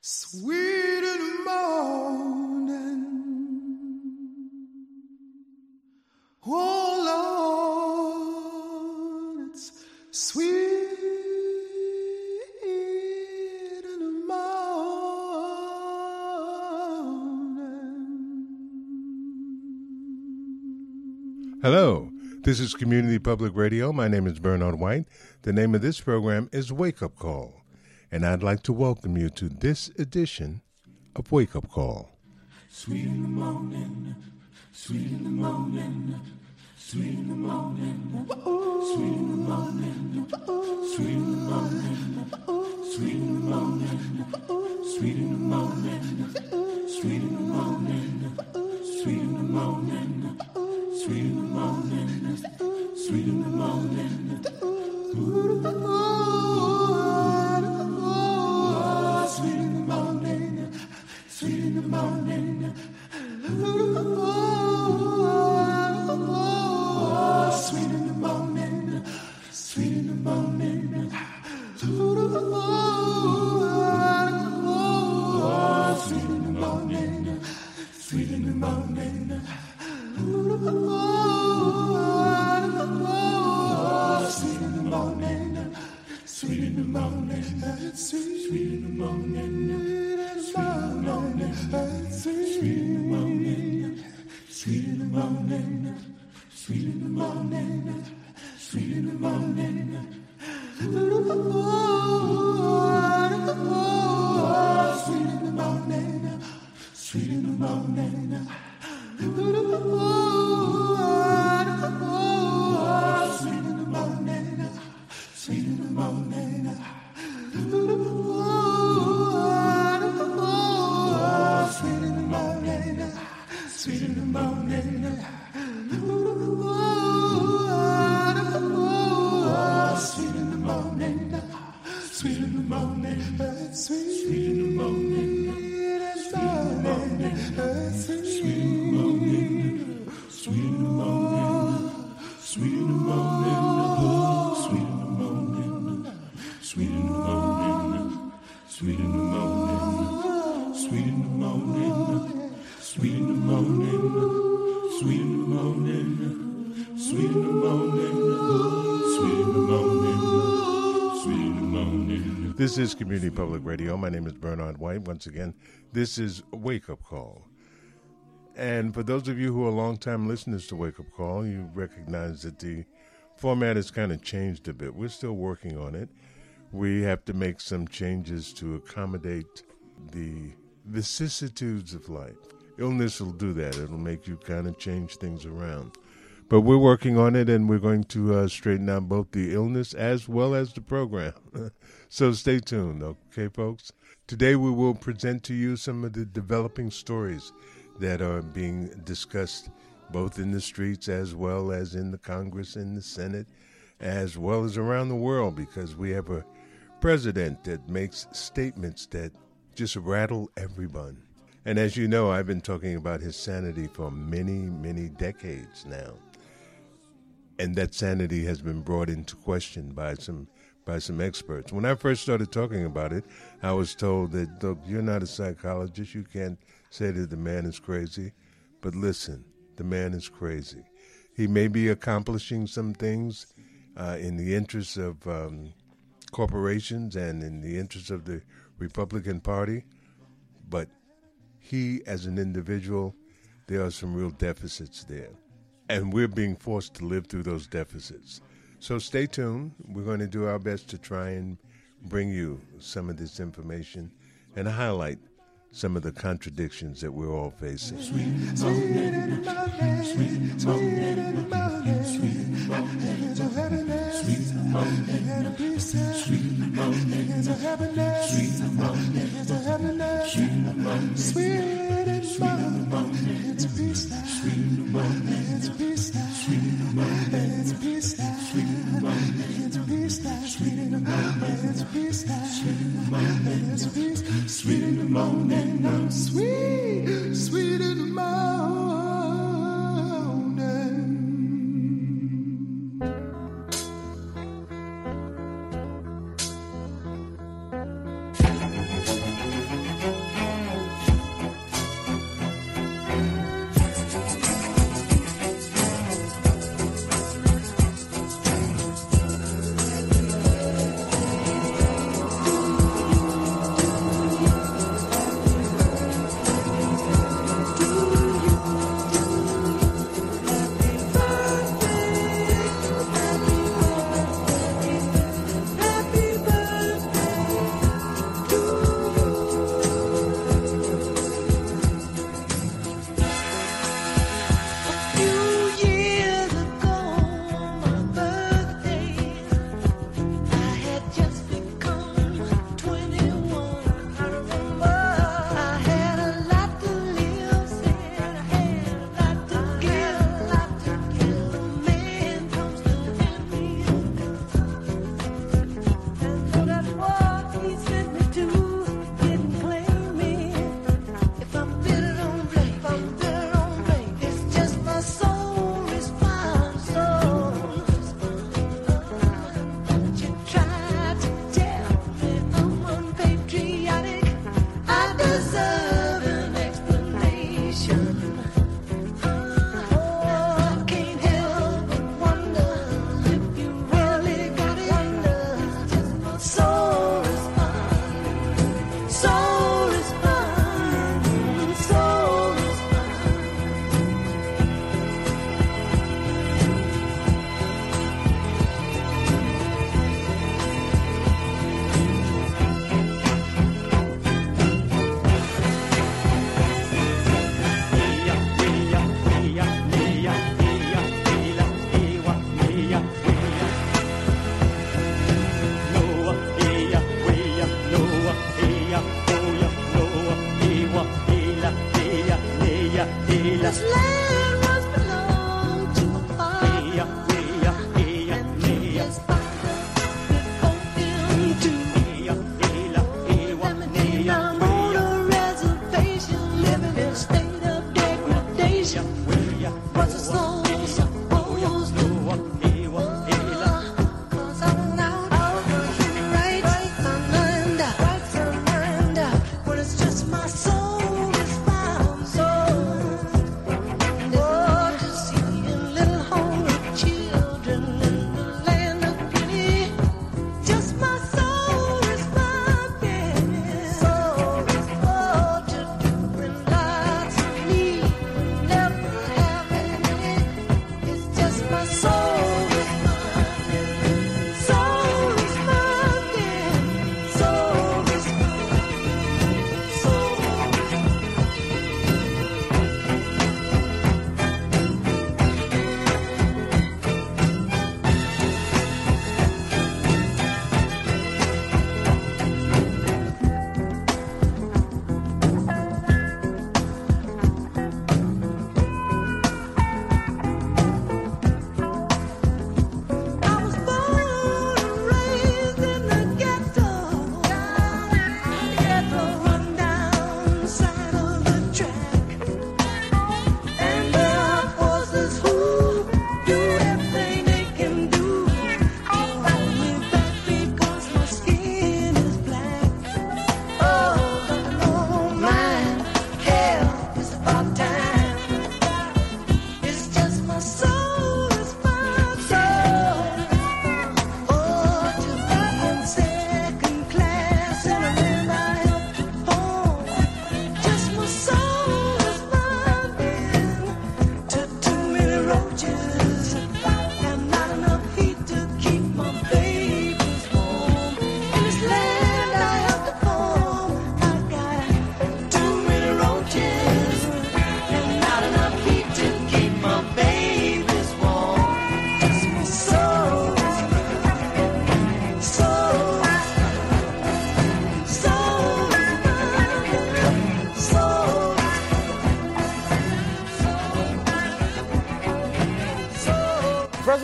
Sweet in the morning, oh Lord, it's sweet in the morning. Hello, this is Community Public Radio. My name is Bernard White. The name of this program is Wake Up Call, and I'd like to welcome you to this edition of Wake Up Call. Sweet in the morning, sweet in the morning, sweet in the morning, sweet in the morning, sweet in the morning, sweet in the morning, sweet in the morning, sweet in the morning, sweet in the morning, sweet in the morning, sweet in the morning. Sweet in the morning, sweet in the morning. Sweet in the morning, sweet in the morning. Sweet in the morning, sweet in the morning. Sweet in the morning, sweet in the morning, sweet in the morning, sweet in the morning, sweet in the morning, sweet in the morning, sweet in the morning, sweet in the morning. Sweet in the morning, sweet in the morning. Sweet in the morning, sweet in the morning. Sweet in the morning, sweet in the morning. Sweet in the morning, sweet in the morning. Sweet in the morning, sweet in the morning. Sweet in the morning, sweet in the morning. Sweet in the morning, sweet in the morning, sweet in the morning, sweet in the morning, sweet in the morning, sweet in the morning, sweet in the morning, sweet in the morning, sweet in the morning, sweet in the morning, sweet in the morning. This is Community Public Radio. My name is Bernard White. Once again, this is Wake Up Call. And for those of you who are longtime listeners to Wake Up Call, you recognize that the format has kind of changed a bit. We're still working on it. We have to make some changes to accommodate the vicissitudes of life. Illness will do that. It'll make you kind of change things around. But we're working on it, and we're going to straighten out both the illness as well as the program. So stay tuned, okay, folks? Today we will present to you some of the developing stories that are being discussed both in the streets as well as in the Congress and the Senate, as well as around the world, because we have a president that makes statements that just rattle everyone. And as you know, I've been talking about his sanity for many, many decades now. And that sanity has been brought into question by some experts. When I first started talking about it, I was told that, look, you're not a psychologist. You can't say that the man is crazy. But listen, the man is crazy. He may be accomplishing some things in the interests of corporations and in the interests of the Republican Party, but he, as an individual, there are some real deficits there. And we're being forced to live through those deficits. So stay tuned. We're going to do our best to try and bring you some of this information and highlight some of the contradictions that we're all facing. Sweet in the morning, sweet in the morning, sweet in the morning, sweet in the morning, sweet in the morning, sweet in the morning, sweet in the morning, sweet in the morning, sweet in the morning, sweet in the morning, sweet in the morning, sweet in the morning, sweet in the morning, sweet in the morning, sweet in the morning. Sweet, sweet in the morning.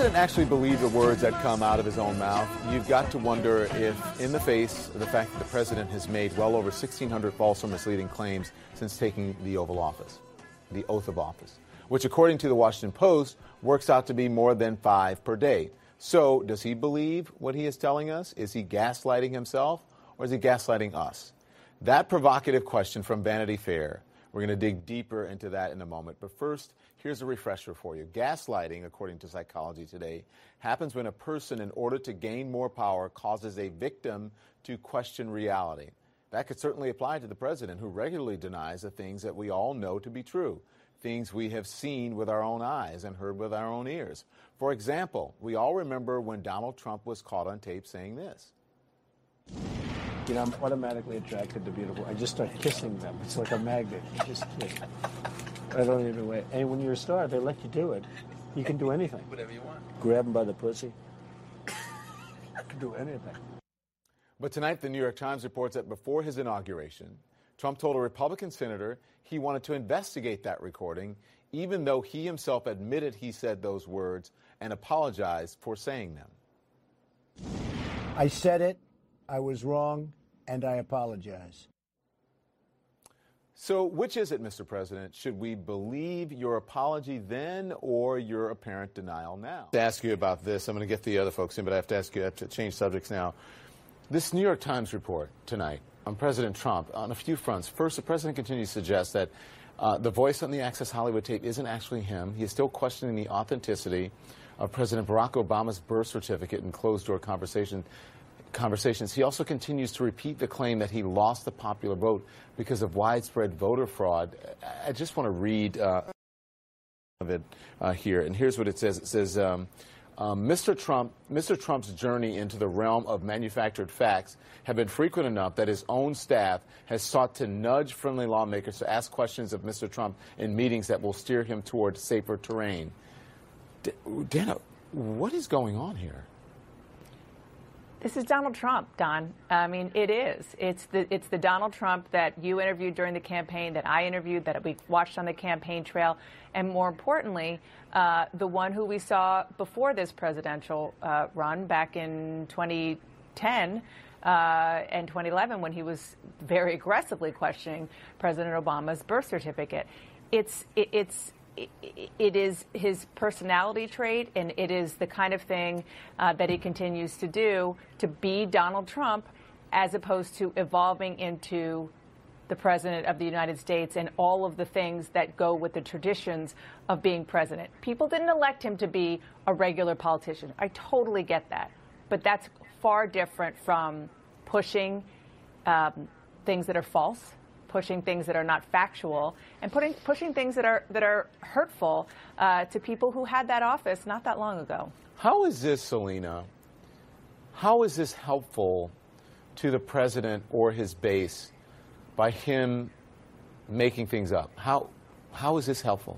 president actually believed the words that come out of his own mouth, you've got to wonder if, in the face of the fact that the president has made well over 1,600 false or misleading claims since taking the Oval Office, the oath of office, which, according to the Washington Post, works out to be more than 5 per day. So, does he believe what he is telling us? Is he gaslighting himself, or is he gaslighting us? That provocative question from Vanity Fair. We're going to dig deeper into that in a moment. But first, here's a refresher for you. Gaslighting, according to Psychology Today, happens when a person, in order to gain more power, causes a victim to question reality. That could certainly apply to the president, who regularly denies the things that we all know to be true, things we have seen with our own eyes and heard with our own ears. For example, we all remember when Donald Trump was caught on tape saying this. You know, I'm automatically attracted to beautiful. I just start kissing them. It's like a magnet. You just kiss. I don't even wait. And when you're a star, they let you do it. You can do anything. Whatever you want. Grab them by the pussy. You can do anything. But tonight, the New York Times reports that before his inauguration, Trump told a Republican senator he wanted to investigate that recording, even though he himself admitted he said those words and apologized for saying them. I said it. I was wrong, and I apologize. So which is it, Mr. President? Should we believe your apology then or your apparent denial now? To ask you about this, I'm going to get the other folks in, but I have to ask you, I have to change subjects now. This New York Times report tonight on President Trump on a few fronts. First, the president continues to suggest that the voice on the Access Hollywood tape isn't actually him. He is still questioning the authenticity of President Barack Obama's birth certificate in closed-door conversations. He also continues to repeat the claim that he lost the popular vote because of widespread voter fraud. I just want to read of it here, and here's what it says. It says, Mr. Trump's journey into the realm of manufactured facts have been frequent enough that his own staff has sought to nudge friendly lawmakers to ask questions of Mr. Trump in meetings that will steer him toward safer terrain. Dana, what is going on here? This is Donald Trump, Don. I mean, it is. It's the Donald Trump that you interviewed during the campaign, that I interviewed, that we watched on the campaign trail, and more importantly, the one who we saw before this presidential run back in 2010 and 2011 when he was very aggressively questioning President Obama's birth certificate. It is his personality trait, and it is the kind of thing that he continues to do to be Donald Trump, as opposed to evolving into the president of the United States and all of the things that go with the traditions of being president. People didn't elect him to be a regular politician. I totally get that. But that's far different from pushing things that are false, pushing things that are not factual, and pushing things that are hurtful to people who had that office not that long ago. How is this, Selena? How is this helpful to the president or his base by him making things up? How is this helpful?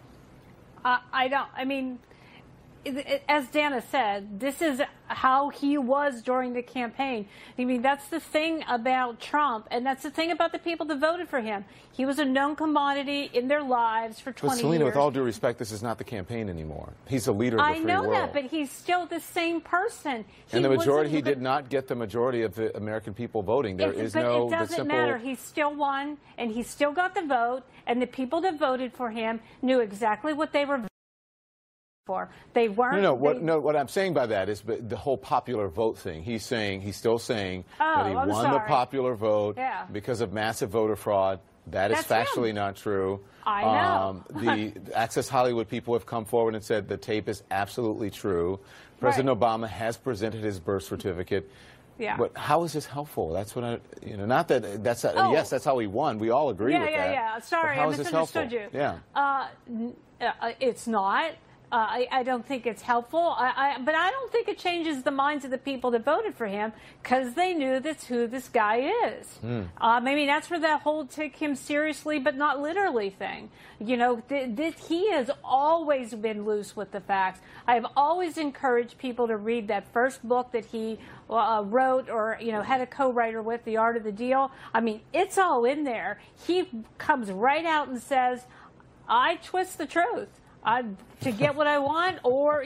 I mean, as Dana said, this is how he was during the campaign. I mean, that's the thing about Trump, and that's the thing about the people that voted for him. He was a known commodity in their lives for 20 years. But Selena, with all due respect, this is not the campaign anymore. He's the leader of the free world. I know that, but he's still the same person. And the majority, he did not get the majority of the American people voting. There is no... But it doesn't matter. He still won, and he still got the vote, and the people that voted for him knew exactly what they were voting for. They weren't... What I'm saying by that is the whole popular vote thing. He's still saying that he won the popular vote because of massive voter fraud. That is factually not true. I know. The Access Hollywood people have come forward and said the tape is absolutely true. President Obama has presented his birth certificate. Yeah. But how is this helpful? That's what not that that's yes, that's how he won. We all agree with that. Yeah. Sorry, I misunderstood you. Yeah. It's not. I don't think it's helpful, but I don't think it changes the minds of the people that voted for him, because they knew that's who this guy is. Maybe that's where that whole take him seriously but not literally thing. You know, he has always been loose with the facts. I have always encouraged people to read that first book that he wrote or, had a co-writer with, The Art of the Deal. I mean, it's all in there. He comes right out and says, I twist the truth. to get what I want, or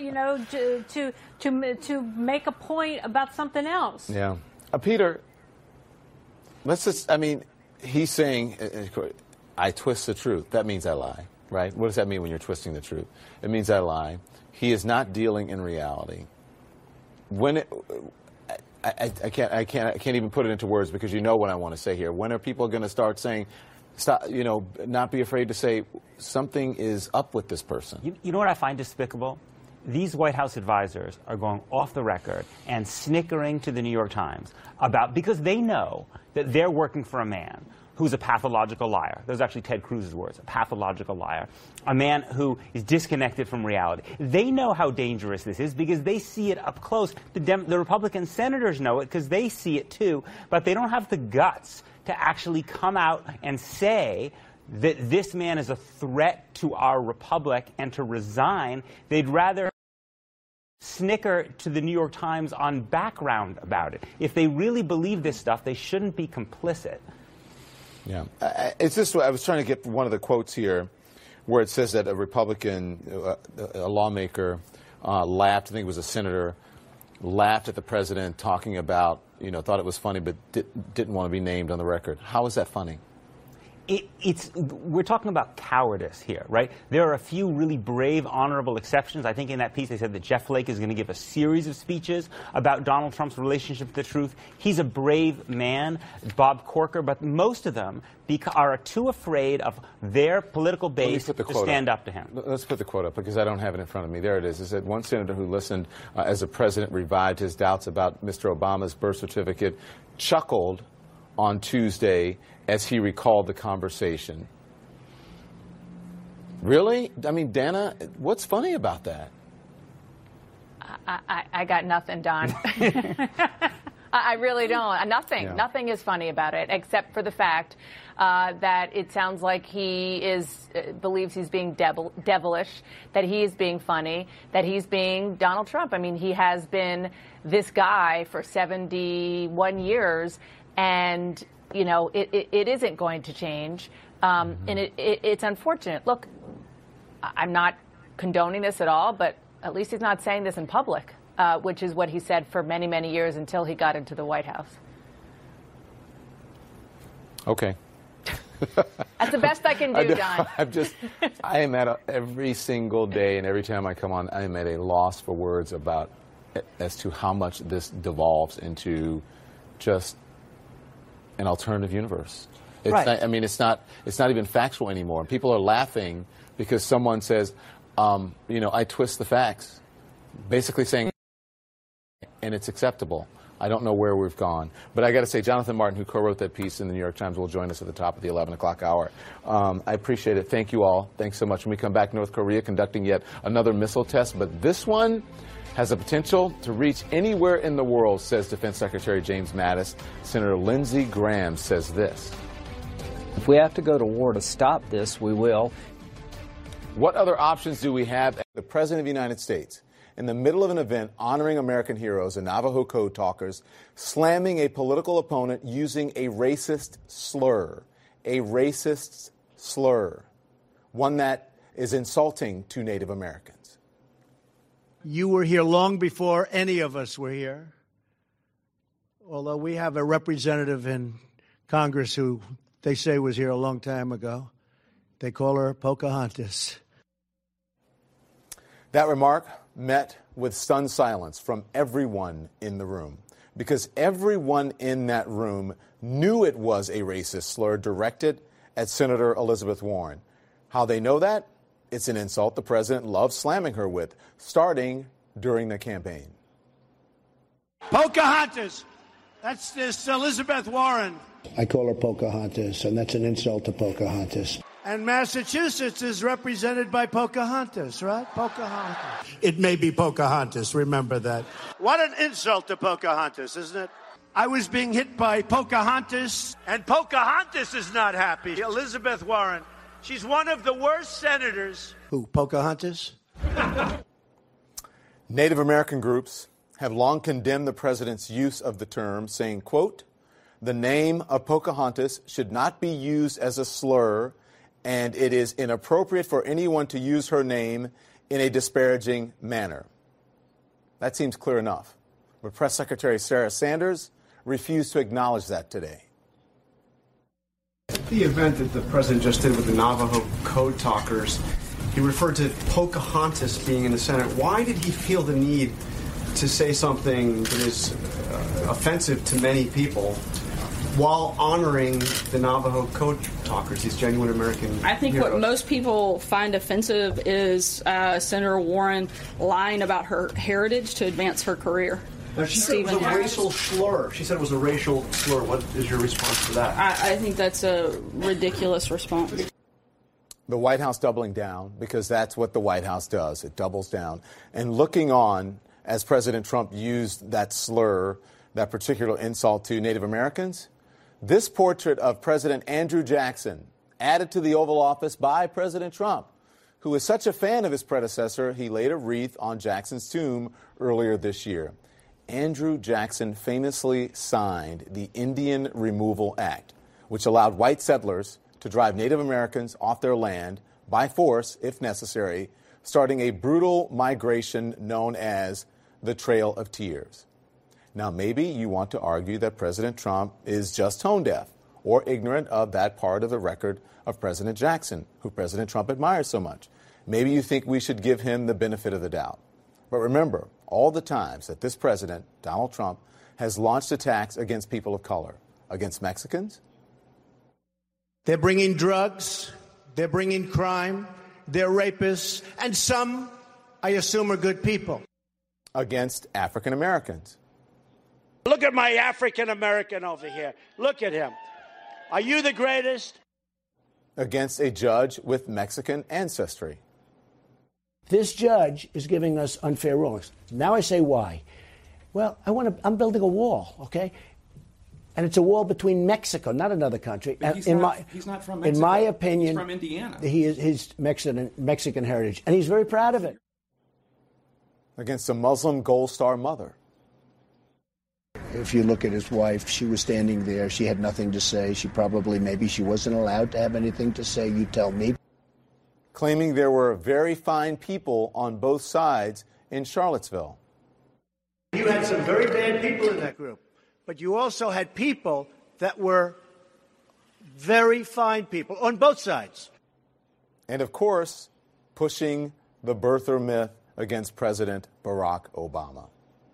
to make a point about something else. Yeah, Peter. Let's just. I mean, he's saying, "I twist the truth." That means I lie, right? What does that mean when you're twisting the truth? It means I lie. He is not dealing in reality. When I can't even put it into words because you know what I want to say here. When are people going to start saying, stop, not be afraid to say something is up with this person? You know what I find despicable? These White House advisors are going off the record and snickering to the New York Times because they know that they're working for a man who's a pathological liar. Those are actually Ted Cruz's words, a pathological liar, a man who is disconnected from reality. They know how dangerous this is because they see it up close. The Republican senators know it because they see it too, but they don't have the guts to actually come out and say that this man is a threat to our republic and to resign. They'd rather snicker to the New York Times on background about it. If they really believe this stuff, they shouldn't be complicit. Yeah. It's this way. I was trying to get one of the quotes here where it says that a Republican, a lawmaker, laughed, I think it was a senator, laughed at the president talking about, thought it was funny, but didn't want to be named on the record. How is that funny? We're talking about cowardice here, right? There are a few really brave, honorable exceptions. I think in that piece they said that Jeff Flake is going to give a series of speeches about Donald Trump's relationship to the truth. He's a brave man, Bob Corker, but most of them are too afraid of their political base to stand up to him. Let's put the quote up because I don't have it in front of me. There it is. It said one senator who listened as the president revived his doubts about Mr. Obama's birth certificate chuckled on Tuesday as he recalled the conversation. Really? I mean, Dana, what's funny about that? I got nothing, Don. I really don't. Nothing. Yeah. Nothing is funny about it, except for the fact that it sounds like he believes he's being devilish, that he is being funny, that he's being Donald Trump. I mean, he has been this guy for 71 years, and it isn't going to change, and it's unfortunate. Look, I'm not condoning this at all, but at least he's not saying this in public, which is what he said for many, many years until he got into the White House. Okay. That's the best I can do, Don. I am every single day and every time I come on, I am at a loss for words as to how much this devolves into just an alternative universe. It's right. Not, I mean, it's not even factual anymore. People are laughing because someone says, I twist the facts, basically saying, and it's acceptable. I don't know where we've gone. But I got to say, Jonathan Martin, who co-wrote that piece in the New York Times, will join us at the top of the 11 o'clock hour. I appreciate it. Thank you all. Thanks so much. When we come back, North Korea conducting yet another missile test, but this one has the potential to reach anywhere in the world, says Defense Secretary James Mattis. Senator Lindsey Graham says this. If we have to go to war to stop this, we will. What other options do we have? The President of the United States, in the middle of an event honoring American heroes and Navajo code talkers, slamming a political opponent using a racist slur. A racist slur. One that is insulting to Native Americans. You were here long before any of us were here. Although we have a representative in Congress who they say was here a long time ago. They call her Pocahontas. That remark met with stunned silence from everyone in the room, because everyone in that room knew it was a racist slur directed at Senator Elizabeth Warren. How they know that? It's an insult the president loves slamming her with, starting during the campaign. Pocahontas! That's this Elizabeth Warren. I call her Pocahontas, and that's an insult to Pocahontas. And Massachusetts is represented by Pocahontas, right? Pocahontas. It may be Pocahontas, remember that. What an insult to Pocahontas, isn't it? I was being hit by Pocahontas, and Pocahontas is not happy. Elizabeth Warren. She's one of the worst senators. Who, Pocahontas? Native American groups have long condemned the president's use of the term, saying, quote, the name of Pocahontas should not be used as a slur and it is inappropriate for anyone to use her name in a disparaging manner. That seems clear enough. But Press Secretary Sarah Sanders refused to acknowledge that today. The event that the president just did with the Navajo Code Talkers, he referred to Pocahontas being in the Senate. Why did he feel the need to say something that is offensive to many people while honoring the Navajo Code Talkers, these genuine American I think heroes? What most people find offensive is Senator Warren lying about her heritage to advance her career. Now, she said it was a racial slur. She said it was a racial slur. What is your response to that? I think that's a ridiculous response. The White House doubling down, because that's what the White House does. It doubles down. And looking on as President Trump used that slur, that particular insult to Native Americans, this portrait of President Andrew Jackson, added to the Oval Office by President Trump, who is such a fan of his predecessor, he laid a wreath on Jackson's tomb earlier this year. Andrew Jackson famously signed the Indian Removal Act, which allowed white settlers to drive Native Americans off their land by force, if necessary, starting a brutal migration known as the Trail of Tears. Now, maybe you want to argue that President Trump is just tone deaf or ignorant of that part of the record of President Jackson, who President Trump admires so much. Maybe you think we should give him the benefit of the doubt. But remember all the times that this president, Donald Trump, has launched attacks against people of color, against Mexicans. They're bringing drugs, they're bringing crime, they're rapists, and some, I assume, are good people. Against African Americans. Look at my African American over here. Look at him. Are you the greatest? Against a judge with Mexican ancestry. This judge is giving us unfair rulings. Now I say why. Well, I'm building a wall, okay? And it's a wall between Mexico, not another country. But he's not from Mexico. In my opinion, he's from Indiana. He is his Mexican heritage, and he's very proud of it. Against a Muslim Gold Star mother. If you look at his wife, she was standing there. She had nothing to say. Maybe she wasn't allowed to have anything to say. You tell me. Claiming there were very fine people on both sides in Charlottesville. You had some very bad people in that group, but you also had people that were very fine people on both sides. And of course, pushing the birther myth against President Barack Obama.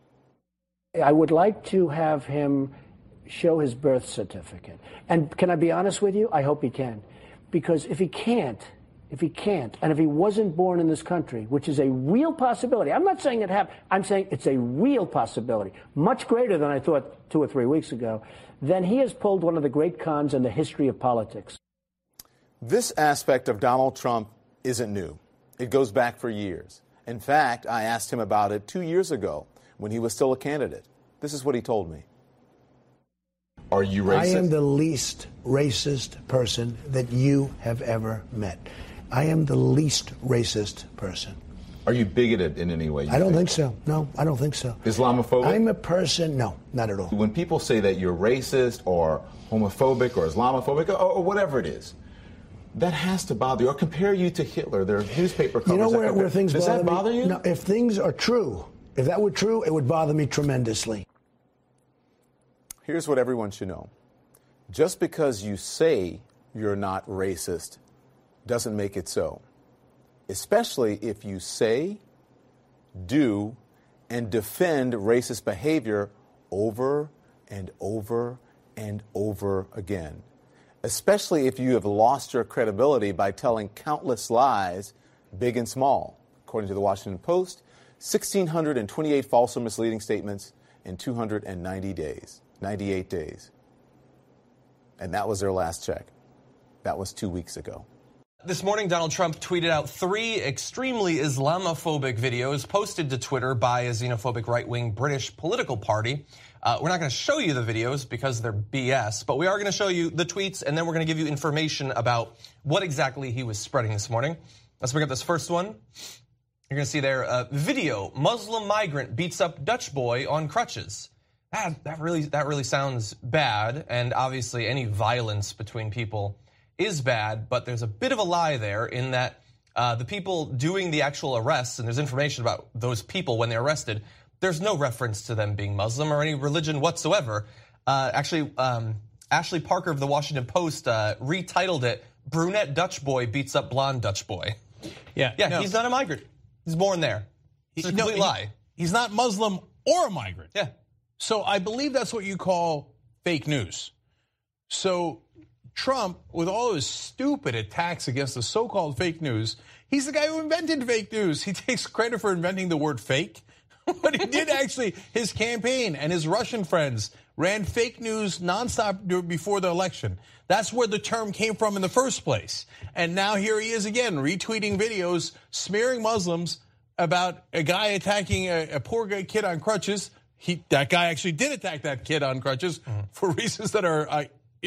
I would like to have him show his birth certificate. And can I be honest with you? I hope he can. Because if he can't, and if he wasn't born in this country, which is a real possibility, I'm not saying it happened, I'm saying it's a real possibility, much greater than I thought 2 or 3 weeks ago, then he has pulled one of the great cons in the history of politics. This aspect of Donald Trump isn't new. It goes back for years. In fact, I asked him about it 2 years ago when he was still a candidate. This is what he told me. Are you racist? I am the least racist person that you have ever met. I am the least racist person. Are you bigoted in any way? I don't think so. No, I don't think so. Islamophobic? I'm a person, no, not at all. When people say that you're racist or homophobic or Islamophobic or whatever it is, that has to bother you, or compare you to Hitler. There are newspaper covers. You know where things Does bother that bother me? you? No, if things are true, if that were true, it would bother me tremendously. Here's what everyone should know. Just because you say you're not racist doesn't make it so. Especially if you say, do, and defend racist behavior over and over and over again. Especially if you have lost your credibility by telling countless lies, big and small. According to the Washington Post, 1,628 false or misleading statements in 298 days. And that was their last check. That was 2 weeks ago. This morning, Donald Trump tweeted out 3 extremely Islamophobic videos posted to Twitter by a xenophobic right-wing British political party. We're not going to show you the videos because they're BS, but we are going to show you the tweets, and then we're going to give you information about what exactly he was spreading this morning. Let's bring up this first one. You're going to see there, video, Muslim migrant beats up Dutch boy on crutches. That really sounds bad, and obviously any violence between people is bad, but there's a bit of a lie there in that the people doing the actual arrests, and there's information about those people when they're arrested, there's no reference to them being Muslim or any religion whatsoever. Actually, Ashley Parker of the Washington Post retitled it, "Brunette Dutch Boy Beats Up Blonde Dutch Boy." Yeah, no. He's not a migrant. He's born there. It's a complete lie. He's not Muslim or a migrant. Yeah. So I believe that's what you call fake news. So Trump, with all his stupid attacks against the so-called fake news, he's the guy who invented fake news. He takes credit for inventing the word fake. But he did actually, his campaign and his Russian friends ran fake news nonstop before the election. That's where the term came from in the first place. And now here he is again, retweeting videos, smearing Muslims about a guy attacking a poor kid on crutches. That guy actually did attack that kid on crutches for reasons that are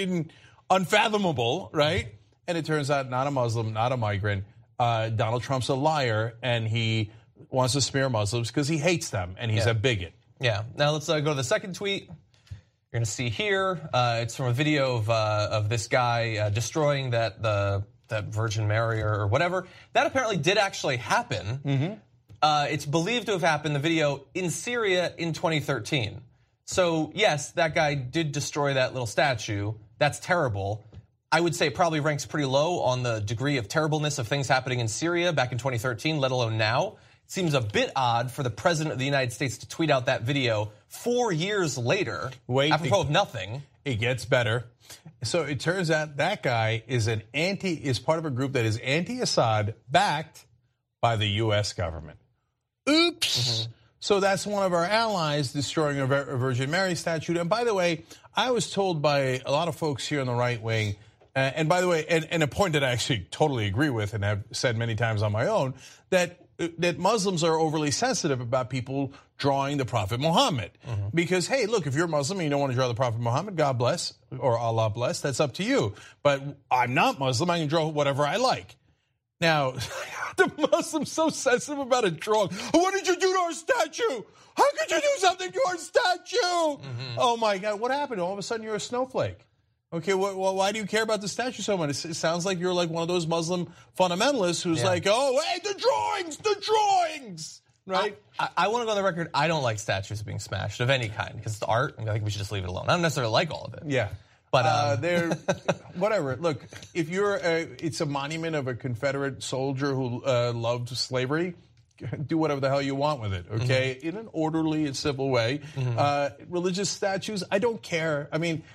unfathomable, right? And it turns out not a Muslim, not a migrant. Donald Trump's a liar, and he wants to smear Muslims because he hates them, and he's a bigot. Yeah. Now let's go to the second tweet. You're going to see here. It's from a video of this guy destroying that Virgin Mary or whatever. That apparently did actually happen. Mm-hmm. It's believed to have happened, the video, in Syria in 2013. So, yes, that guy did destroy that little statue. That's terrible. I would say it probably ranks pretty low on the degree of terribleness of things happening in Syria back in 2013, let alone now. It seems a bit odd for the President of the United States to tweet out that video 4 years later, apropos of nothing. It gets better. So it turns out that guy is part of a group that is anti-Assad, backed by the U.S. government. Oops. Mm-hmm. So that's one of our allies destroying a Virgin Mary statue. And by the way, I was told by a lot of folks here on the right wing, and by the way, and a point that I actually totally agree with and have said many times on my own, that Muslims are overly sensitive about people drawing the Prophet Muhammad. Mm-hmm. Because, hey, look, if you're Muslim and you don't want to draw the Prophet Muhammad, God bless, or Allah bless, that's up to you. But I'm not Muslim, I can draw whatever I like. Now, the Muslims so sensitive about a drawing. What did you do to our statue? How could you do something to our statue? Mm-hmm. Oh, my God. What happened? All of a sudden, you're a snowflake. Okay, why do you care about the statue so much? It sounds like you're like one of those Muslim fundamentalists who's like, oh, hey, the drawings, right? I want to go on the record, I don't like statues being smashed of any kind because it's art, and I think we should just leave it alone. I don't necessarily like all of it. Yeah. But they're whatever. Look, if it's a monument of a Confederate soldier who loved slavery, do whatever the hell you want with it, okay? Mm-hmm. In an orderly and civil way. Mm-hmm. Religious statues, I don't care. I mean,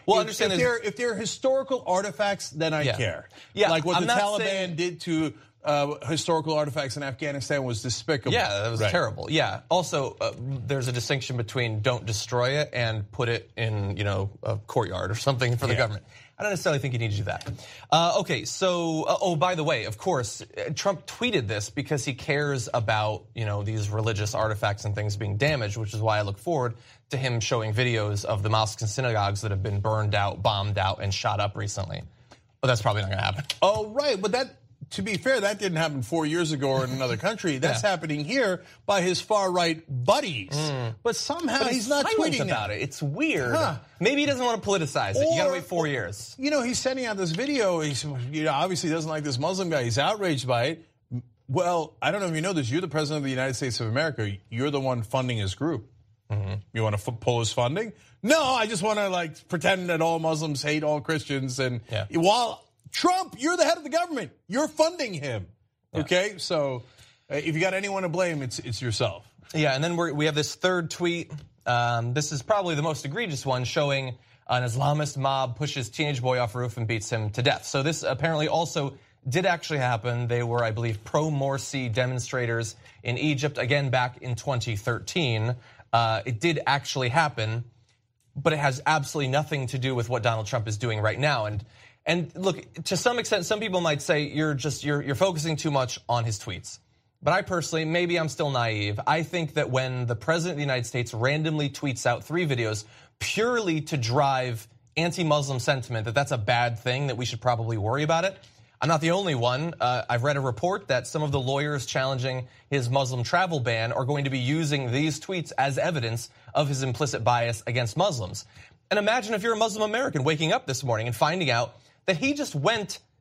if they're historical artifacts, then I care. Yeah, like what the Taliban did to historical artifacts in Afghanistan was despicable. Yeah, that was terrible. Yeah. Also, there's a distinction between don't destroy it and put it in, a courtyard or something for the government. I don't necessarily think you need to do that. Okay, so, by the way, of course, Trump tweeted this because he cares about, these religious artifacts and things being damaged, which is why I look forward to him showing videos of the mosques and synagogues that have been burned out, bombed out, and shot up recently. But that's probably not going to happen. Oh, right, but to be fair, that didn't happen 4 years ago or in another country. That's happening here by his far-right buddies. But somehow he's not tweeting about it. It's weird. Huh. Maybe he doesn't want to politicize it. You got to wait 4 years. He's sending out this video. He's obviously doesn't like this Muslim guy. He's outraged by it. Well, I don't know if you know this. You're the president of the United States of America. You're the one funding his group. Mm-hmm. You want to pull his funding? No, I just want to pretend that all Muslims hate all Christians. And while Trump, you're the head of the government. You're funding him. Okay? So if you got anyone to blame, it's yourself. Yeah, and then we have this third tweet. This is probably the most egregious one, showing an Islamist mob pushes teenage boy off a roof and beats him to death. So this apparently also did actually happen. They were, I believe, pro-Morsi demonstrators in Egypt, again back in 2013. It did actually happen, but it has absolutely nothing to do with what Donald Trump is doing right now. And look, to some extent, some people might say you're focusing too much on his tweets. But I personally, maybe I'm still naive. I think that when the president of the United States randomly tweets out 3 videos purely to drive anti-Muslim sentiment, that's a bad thing, that we should probably worry about it. I'm not the only one. I've read a report that some of the lawyers challenging his Muslim travel ban are going to be using these tweets as evidence of his implicit bias against Muslims. And imagine if you're a Muslim American waking up this morning and finding out that he just went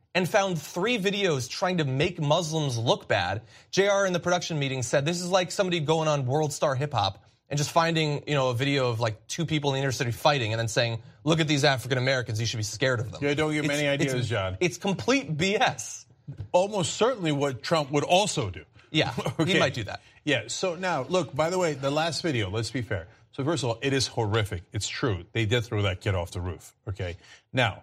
and found 3 videos trying to make Muslims look bad. JR in the production meeting said this is like somebody going on World Star Hip Hop and just finding, a video of like 2 people in the inner city fighting and then saying, look at these African Americans, you should be scared of them. Yeah, don't give many ideas, John. It's complete BS. Almost certainly what Trump would also do. Yeah, okay. He might do that. Yeah, so now, look, by the way, the last video, let's be fair. So first of all, it is horrific. It's true. They did throw that kid off the roof, okay? Now,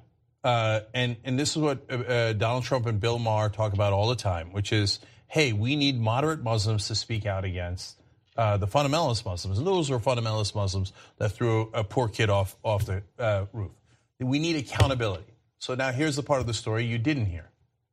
and this is what Donald Trump and Bill Maher talk about all the time, which is, hey, we need moderate Muslims to speak out against the fundamentalist Muslims. And those are fundamentalist Muslims that threw a poor kid off the roof. We need accountability. So now here's the part of the story you didn't hear.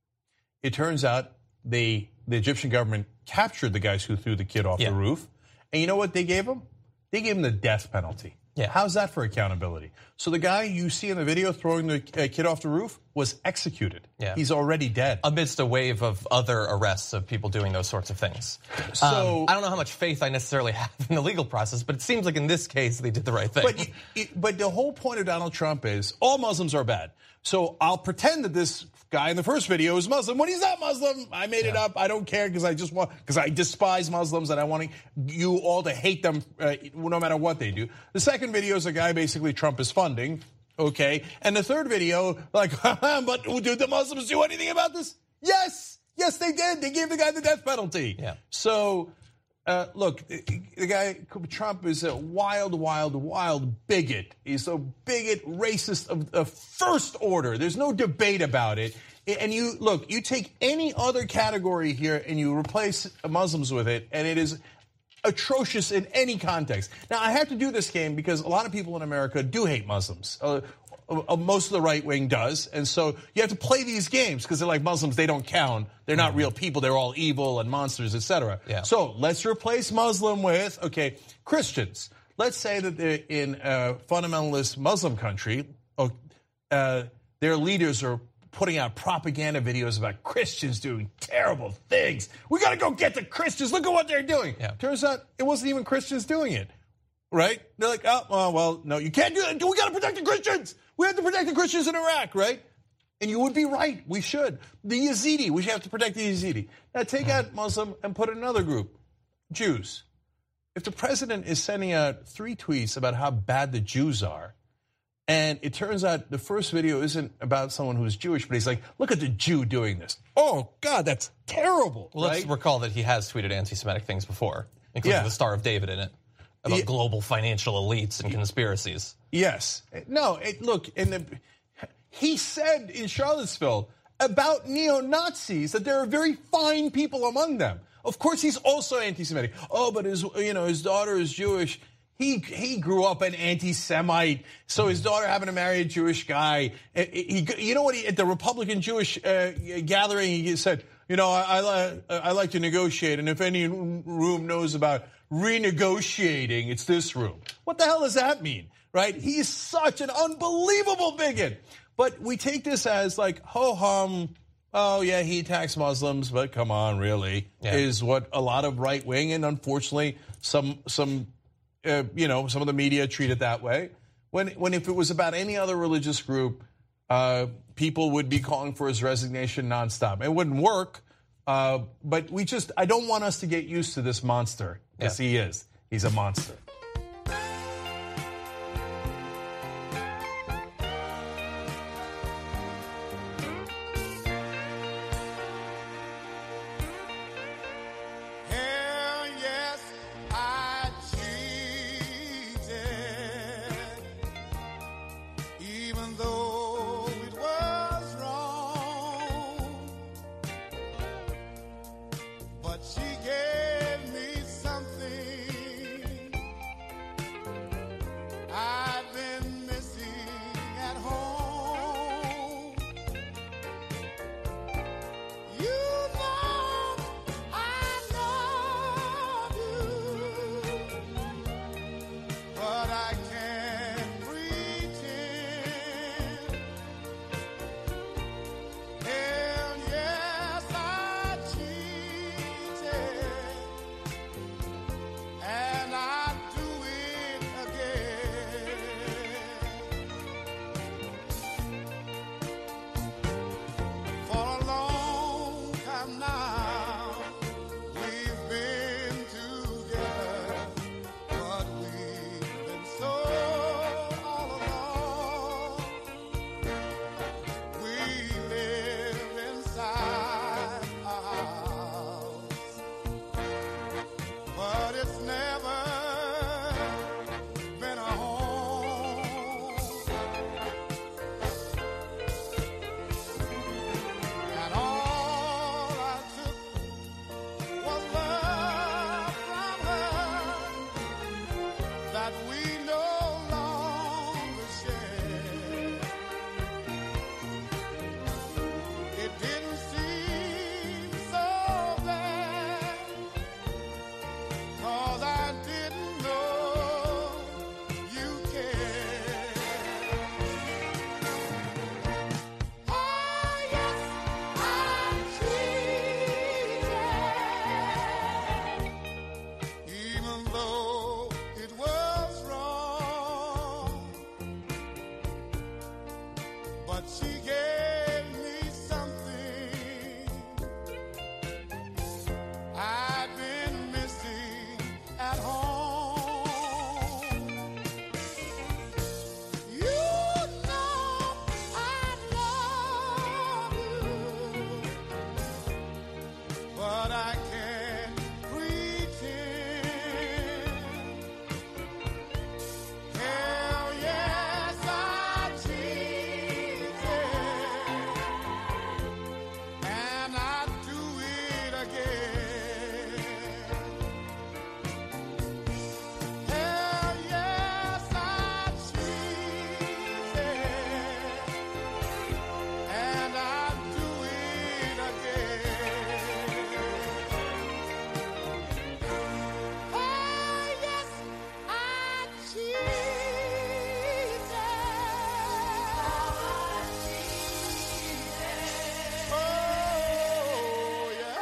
It turns out the Egyptian government captured the guys who threw the kid off the roof. And you know what they gave him? They gave him the death penalty. Yeah. How's that for accountability? So the guy you see in the video throwing the kid off the roof was executed. Yeah. He's already dead. Amidst a wave of other arrests of people doing those sorts of things. So I don't know how much faith I necessarily have in the legal process, but it seems like in this case they did the right thing. But the whole point of Donald Trump is all Muslims are bad. So I'll pretend that this guy in the first video is Muslim when he's not Muslim. I made it up. I don't care because I despise Muslims and I want you all to hate them no matter what they do. The second video is a guy basically Trump is funding. Okay. And the third video, like, but did the Muslims do anything about this? Yes. Yes, they did. They gave the guy the death penalty. Yeah. So, look, the guy, Trump is a wild, wild, wild bigot. He's a bigot, racist of first order. There's no debate about it. And you take any other category here and you replace Muslims with it, and it is atrocious in any context. Now, I have to do this game because a lot of people in America do hate Muslims. Most of the right wing does. And so you have to play these games because they're like Muslims, they don't count. They're not real people. They're all evil and monsters, etc. Yeah. So let's replace Muslim with, Christians. Let's say that they're in a fundamentalist Muslim country, their leaders are putting out propaganda videos about Christians doing terrible things. We got to go get the Christians. Look at what they're doing. Yeah. Turns out it wasn't even Christians doing it, right? They're like, no, you can't do that. We got to protect the Christians. We have to protect the Christians in Iraq, right? And you would be right. We should. The Yazidi, we have to protect the Yazidi. Now take out Muslim and put another group, Jews. If the president is sending out 3 tweets about how bad the Jews are, and it turns out the first video isn't about someone who's Jewish, but he's like, look at the Jew doing this. Oh, God, that's terrible. Well, let's recall that he has tweeted anti-Semitic things before, including the Star of David in it, about global financial elites and conspiracies. Yes. No, look, he said in Charlottesville about neo-Nazis that there are very fine people among them. Of course, he's also anti-Semitic. Oh, but his daughter is Jewish. He grew up an anti-Semite, so his daughter happened to marry a Jewish guy. You know what? At the Republican Jewish gathering, he said, I like to negotiate, and if any room knows about renegotiating, it's this room. What the hell does that mean, right? He's such an unbelievable bigot. But we take this as like, ho-hum, oh, yeah, he attacks Muslims, but come on, really, is what a lot of right-wing and unfortunately some of the media treat it that way. When if it was about any other religious group, people would be calling for his resignation nonstop. It wouldn't work, but I don't want us to get used to this monster, because he is. He's a monster.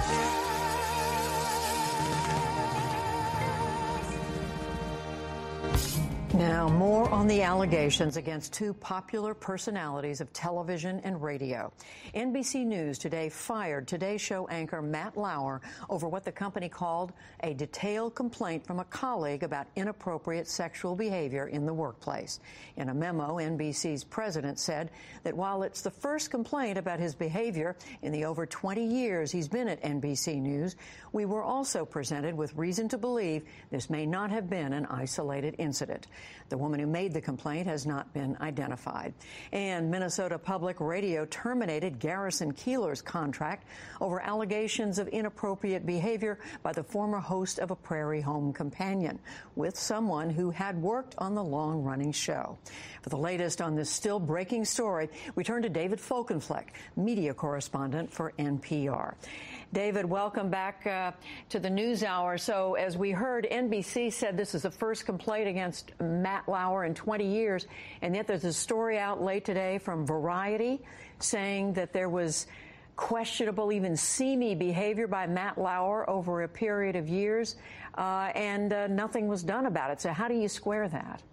Now, more on the allegations against two popular personalities of television and radio. NBC News today fired Today Show anchor Matt Lauer over what the company called a detailed complaint from a colleague about inappropriate sexual behavior in the workplace. In a memo, NBC's president said that while it's the first complaint about his behavior in the over 20 years he's been at NBC News, we were also presented with reason to believe this may not have been an isolated incident. The woman who made the complaint has not been identified. And Minnesota Public Radio terminated Garrison Keillor's contract over allegations of inappropriate behavior by the former host of A Prairie Home Companion with someone who had worked on the long-running show. For the latest on this still-breaking story, we turn to David Folkenfleck, media correspondent for NPR. David, welcome back to the NewsHour. So, as we heard, NBC said this is the first complaint against Matt Lauer in 20 years, and yet there's a story out late today from Variety saying that there was questionable, even seamy behavior by Matt Lauer over a period of years, and nothing was done about it. So how do you square that?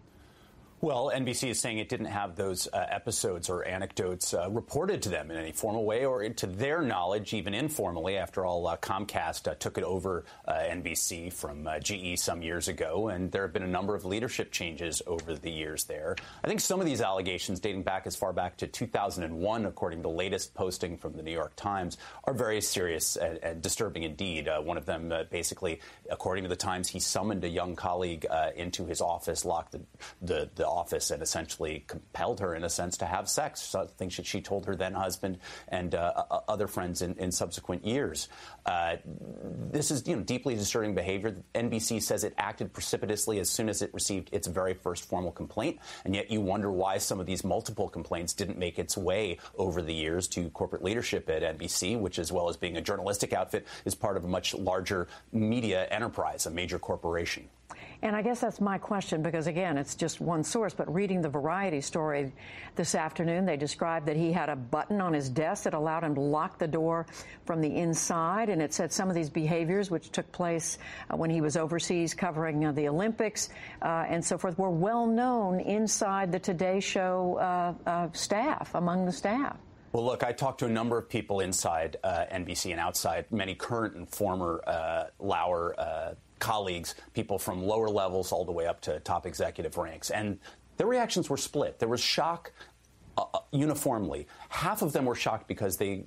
Well, NBC is saying it didn't have those episodes or anecdotes reported to them in any formal way or to their knowledge, even informally. After all, Comcast took it over NBC from GE some years ago, and there have been a number of leadership changes over the years there. I think some of these allegations, dating back as far back to 2001, according to the latest posting from the New York Times, are very serious and disturbing indeed. One of them, basically, according to the Times, he summoned a young colleague into his office, locked the office, and essentially compelled her, in a sense, to have sex, something she told her then husband and other friends in subsequent years. This is, deeply disturbing behavior. NBC says it acted precipitously as soon as it received its very first formal complaint, and yet you wonder why some of these multiple complaints didn't make its way over the years to corporate leadership at NBC, which, as well as being a journalistic outfit, is part of a much larger media enterprise, a major corporation. And I guess that's my question, because, again, it's just one source. But reading the Variety story this afternoon, they described that he had a button on his desk that allowed him to lock the door from the inside. And it said some of these behaviors, which took place when he was overseas covering the Olympics and so forth, were well known inside the Today Show staff, among the staff. Well, look, I talked to a number of people inside NBC and outside, many current and former Lauer colleagues, people from lower levels all the way up to top executive ranks. And their reactions were split. There was shock uniformly. Half of them were shocked because they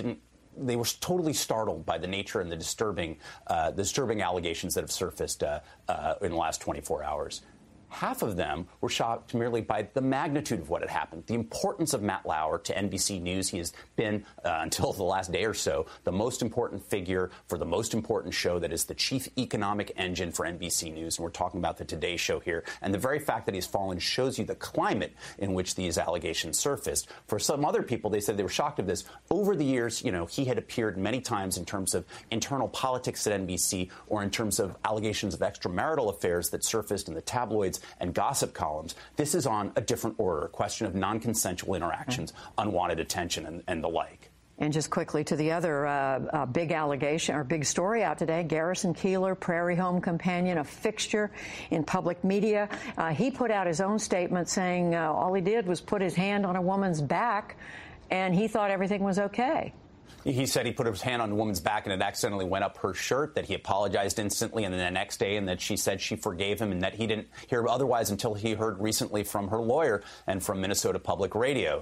were totally startled by the nature and the disturbing allegations that have surfaced in the last 24 hours. Half of them were shocked merely by the magnitude of what had happened, the importance of Matt Lauer to NBC News. He has been, until the last day or so, the most important figure for the most important show that is the chief economic engine for NBC News. And we're talking about the Today Show here. And the very fact that he's fallen shows you the climate in which these allegations surfaced. For some other people, they said they were shocked of this. Over the years, he had appeared many times in terms of internal politics at NBC or in terms of allegations of extramarital affairs that surfaced in the tabloids and gossip columns. This is on a different order, a question of non-consensual interactions, unwanted attention, and the like. And just quickly to the other big allegation or big story out today, Garrison Keillor, Prairie Home Companion, a fixture in public media. He put out his own statement saying all he did was put his hand on a woman's back and he thought everything was okay. He said he put his hand on the woman's back and it accidentally went up her shirt, that he apologized instantly and then the next day, and that she said she forgave him, and that he didn't hear otherwise until he heard recently from her lawyer and from Minnesota Public Radio.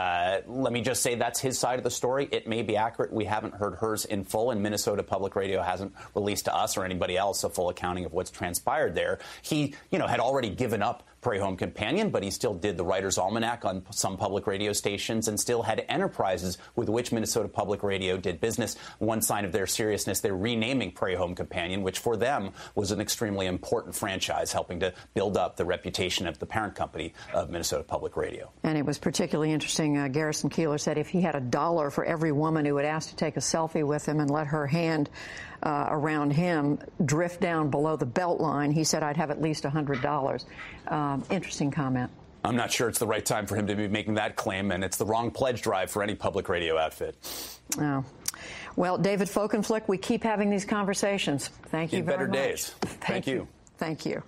Let me just say that's his side of the story. It may be accurate. We haven't heard hers in full, and Minnesota Public Radio hasn't released to us or anybody else a full accounting of what's transpired there. He, had already given up Prairie Home Companion, but he still did the Writer's Almanac on some public radio stations and still had enterprises with which Minnesota Public Radio did business. One sign of their seriousness, they're renaming Prairie Home Companion, which for them was an extremely important franchise, helping to build up the reputation of the parent company of Minnesota Public Radio. And it was particularly interesting. Garrison Keillor said if he had $1 for every woman who had asked to take a selfie with him and let her hand around him drift down below the belt line, he said, I'd have at least $100. Interesting comment. I'm not sure it's the right time for him to be making that claim, and it's the wrong pledge drive for any public radio outfit. Oh. Well, David Folkenflik, we keep having these conversations. Thank you very much. In better days. Thank you. Thank you.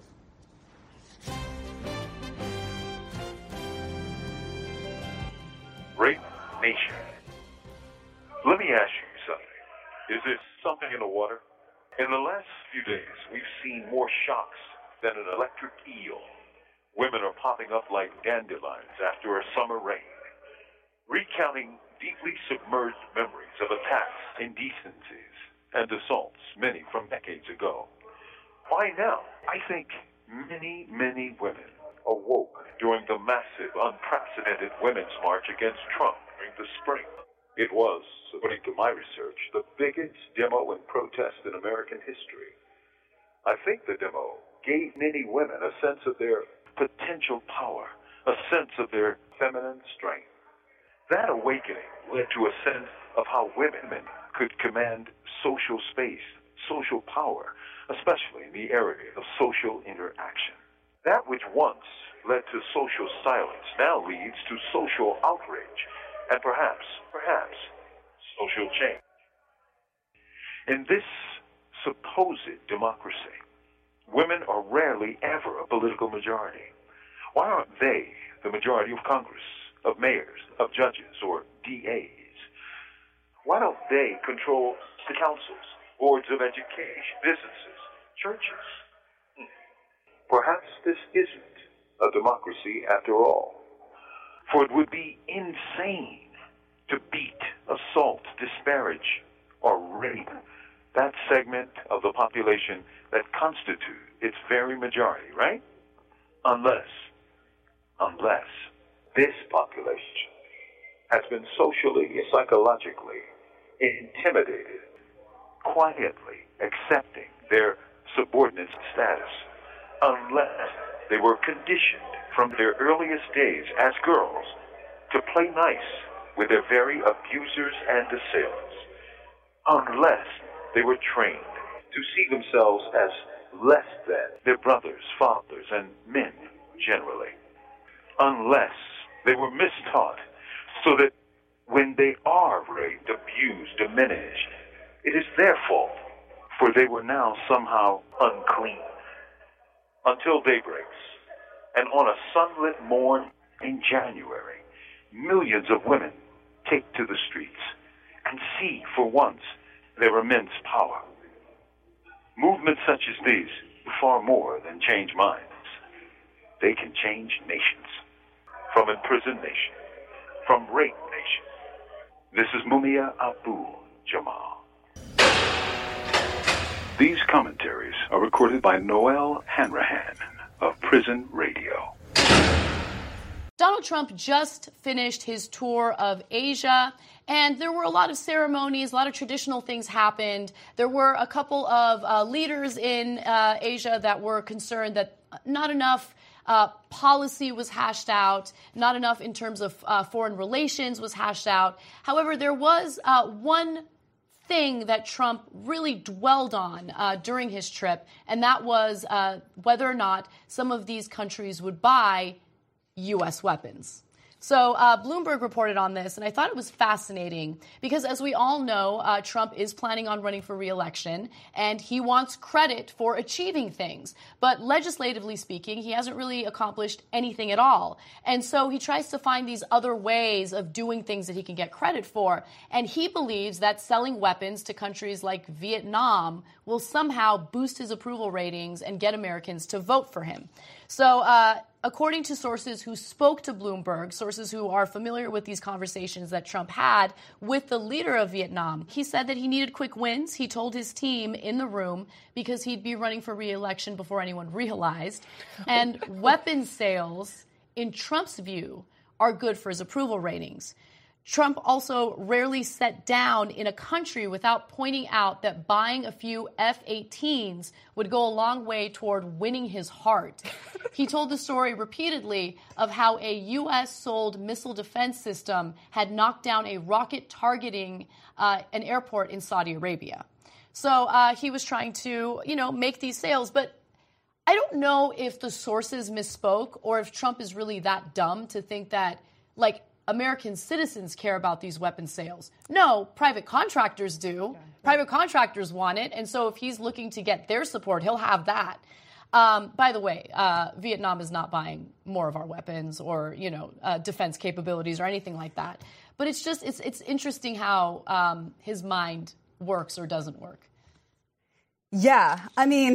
Great nation. Let me ask you something. Is there something in the water? In the last few days, we've seen more shocks than an electric eel. Women are popping up like dandelions after a summer rain, recounting deeply submerged memories of attacks, indecencies, and assaults, many from decades ago. Why now? I think many, many women awoke during the massive, unprecedented Women's March against Trump during the spring. It was, according to my research, the biggest demo and protest in American history. I think the demo gave many women a sense of their potential power, a sense of their feminine strength. That awakening led to a sense of how women could command social space, social power, especially in the area of social interaction. That which once led to social silence now leads to social outrage and perhaps social change. In this supposed democracy, women are rarely ever a political majority. Why aren't they the majority of Congress, of mayors, of judges, or DAs? Why don't they control the councils, boards of education, businesses, churches? Perhaps this isn't a democracy after all. For it would be insane to beat, assault, disparage, or rape that segment of the population that constitute its very majority, right? Unless this population has been socially, psychologically intimidated, quietly accepting their subordinate status, unless they were conditioned from their earliest days as girls to play nice with their very abusers and assailants, unless they were trained to see themselves as less than their brothers, fathers, and men generally, unless they were mistaught so that when they are raped, abused, diminished, it is their fault, for they were now somehow unclean. Until day breaks, and on a sunlit morn in January, millions of women take to the streets and see for once their immense power. Movements such as these do far more than change minds. They can change nations. From imprisoned nation, from rape nation. This is Mumia Abu-Jamal. These commentaries are recorded by Noel Hanrahan of Prison Radio. Donald Trump just finished his tour of Asia, and there were a lot of ceremonies, a lot of traditional things happened. There were a couple of leaders in Asia that were concerned that not enough policy was hashed out, not enough in terms of foreign relations was hashed out. However, there was one thing that Trump really dwelled on during his trip, and that was whether or not some of these countries would buy U.S. weapons. So Bloomberg reported on this, and I thought it was fascinating because, as we all know, Trump is planning on running for re-election, and he wants credit for achieving things. But legislatively speaking, he hasn't really accomplished anything at all. And so he tries to find these other ways of doing things that he can get credit for. And he believes that selling weapons to countries like Vietnam will somehow boost his approval ratings and get Americans to vote for him. So according to sources who spoke to Bloomberg, sources who are familiar with these conversations that Trump had with the leader of Vietnam, he said that he needed quick wins. He told his team in the room because he'd be running for re-election before anyone realized. And weapons sales, in Trump's view, are good for his approval ratings. Trump also rarely sat down in a country without pointing out that buying a few F-18s would go a long way toward winning his heart. He told the story repeatedly of how a U.S.-sold missile defense system had knocked down a rocket targeting an airport in Saudi Arabia. So he was trying to, make these sales. But I don't know if the sources misspoke or if Trump is really that dumb to think that, American citizens care about these weapon sales. No, private contractors do. Private contractors want it. And so if he's looking to get their support, he'll have that. By the way, Vietnam is not buying more of our weapons or, defense capabilities or anything like that. But it's just, it's interesting how his mind works or doesn't work. Yeah, I mean,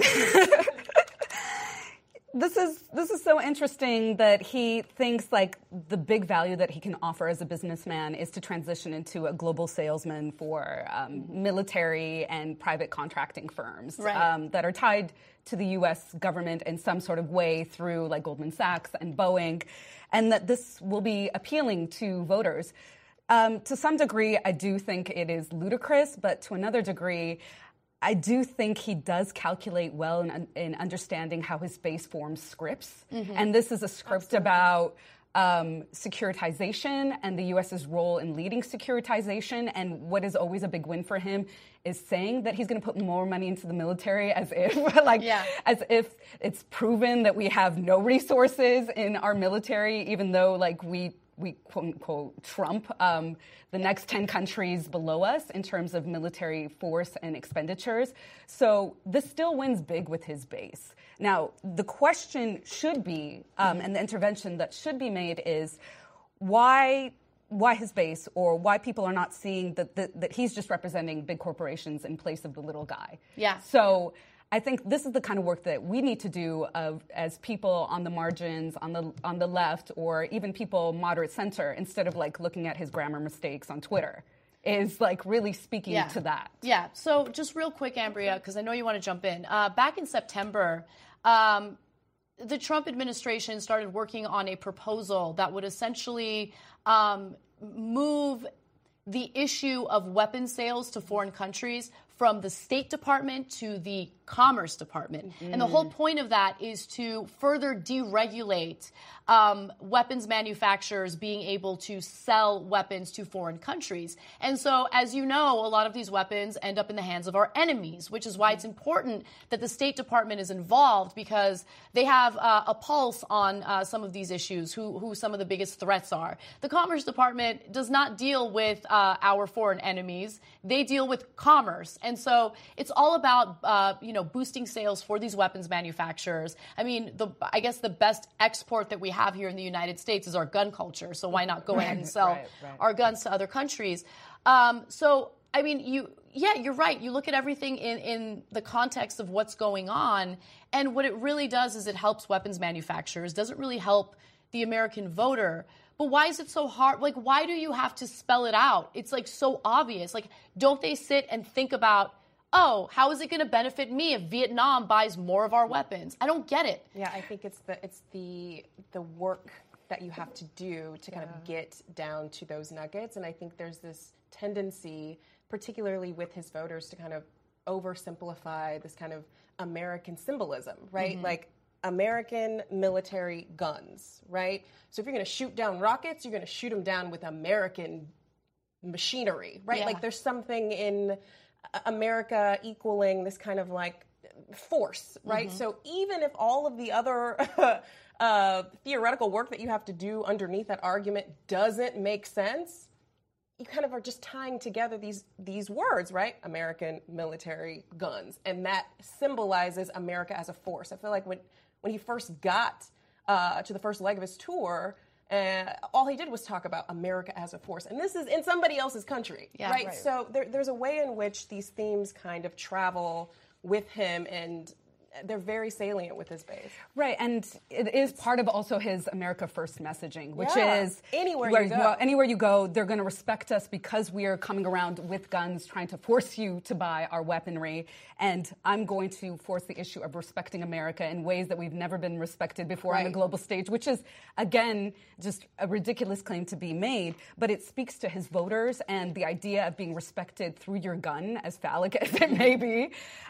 this is so interesting that he thinks like the big value that he can offer as a businessman is to transition into a global salesman for military and private contracting firms that are tied to the U.S. government in some sort of way through like Goldman Sachs and Boeing, and that this will be appealing to voters. To some degree, I do think it is ludicrous, but to another degree, I do think he does calculate well in understanding how his base forms scripts. Mm-hmm. And this is a script about securitization and the U.S.'s role in leading securitization. And what is always a big win for him is saying that he's going to put more money into the military as if it's proven that we have no resources in our military, even though we quote unquote trump the next 10 countries below us in terms of military force and expenditures. So this still wins big with his base. Now, the question should be, and the intervention that should be made is why his base or why people are not seeing that he's just representing big corporations in place of the little guy. Yeah. So I think this is the kind of work that we need to do as people on the margins, on the left, or even people moderate center, instead of looking at his grammar mistakes on Twitter, is really speaking to that. Yeah. So just real quick, Ambria, because I know you want to jump in. Back in September, the Trump administration started working on a proposal that would essentially move the issue of weapon sales to foreign countries from the State Department to the Commerce Department. Mm-hmm. And the whole point of that is to further deregulate weapons manufacturers being able to sell weapons to foreign countries. And so, as you know, a lot of these weapons end up in the hands of our enemies, which is why it's important that the State Department is involved, because they have a pulse on some of these issues, who some of the biggest threats are. The Commerce Department does not deal with our foreign enemies. They deal with commerce. And so it's all about, boosting sales for these weapons manufacturers. I mean, I guess the best export that we have here in the United States is our gun culture. So why not go ahead and sell our guns to other countries? So, I mean, you're right. You look at everything in the context of what's going on. And what it really does is it helps weapons manufacturers, doesn't really help the American voter. But why is it so hard? Why do you have to spell it out? It's so obvious. Don't they sit and think about, oh, how is it going to benefit me if Vietnam buys more of our weapons? I don't get it. Yeah, I think it's the work that you have to do to kind of get down to those nuggets. And I think there's this tendency, particularly with his voters, to kind of oversimplify this kind of American symbolism, right? Mm-hmm. American military guns, right? So if you're going to shoot down rockets, you're going to shoot them down with American machinery, right? Yeah. There's something in America equaling this kind of force, right? Mm-hmm. So even if all of the other theoretical work that you have to do underneath that argument doesn't make sense, you kind of are just tying together these words, right? American military guns. And that symbolizes America as a force. I feel like when he first got to the first leg of his tour, all he did was talk about America as a force. And this is in somebody else's country, right? So there's a way in which these themes kind of travel with him, and they're very salient with his base. Right, and it is part of also his America First messaging, which is anywhere you go, they're going to respect us because we are coming around with guns, trying to force you to buy our weaponry. And I'm going to force the issue of respecting America in ways that we've never been respected before on the global stage, which is, again, just a ridiculous claim to be made. But it speaks to his voters, and the idea of being respected through your gun, as phallic as it may be,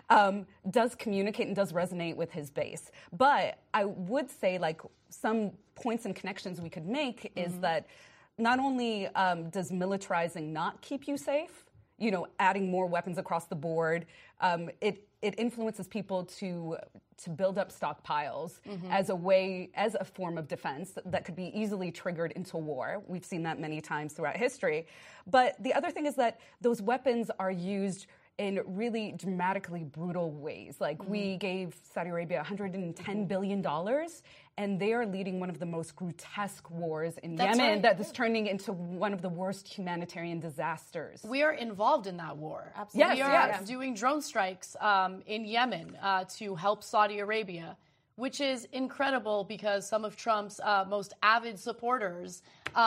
does communicate and does resonate with his base. But I would say some points and connections we could make is that not only does militarizing not keep you safe, adding more weapons across the board. It influences people to build up stockpiles as a form of defense that could be easily triggered into war. We've seen that many times throughout history. But the other thing is that those weapons are used in really dramatically brutal ways. Like we gave Saudi Arabia $110 billion, and they are leading one of the most grotesque wars in Yemen that is turning into one of the worst humanitarian disasters. We are involved in that war. Absolutely. We are doing drone strikes in Yemen to help Saudi Arabia, which is incredible because some of Trump's most avid supporters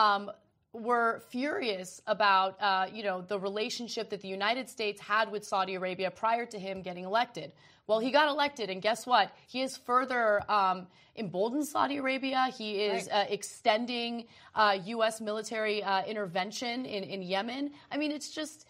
were furious about, the relationship that the United States had with Saudi Arabia prior to him getting elected. Well, he got elected, and guess what? He has further emboldened Saudi Arabia. He is extending U.S. military intervention in Yemen. I mean, it's just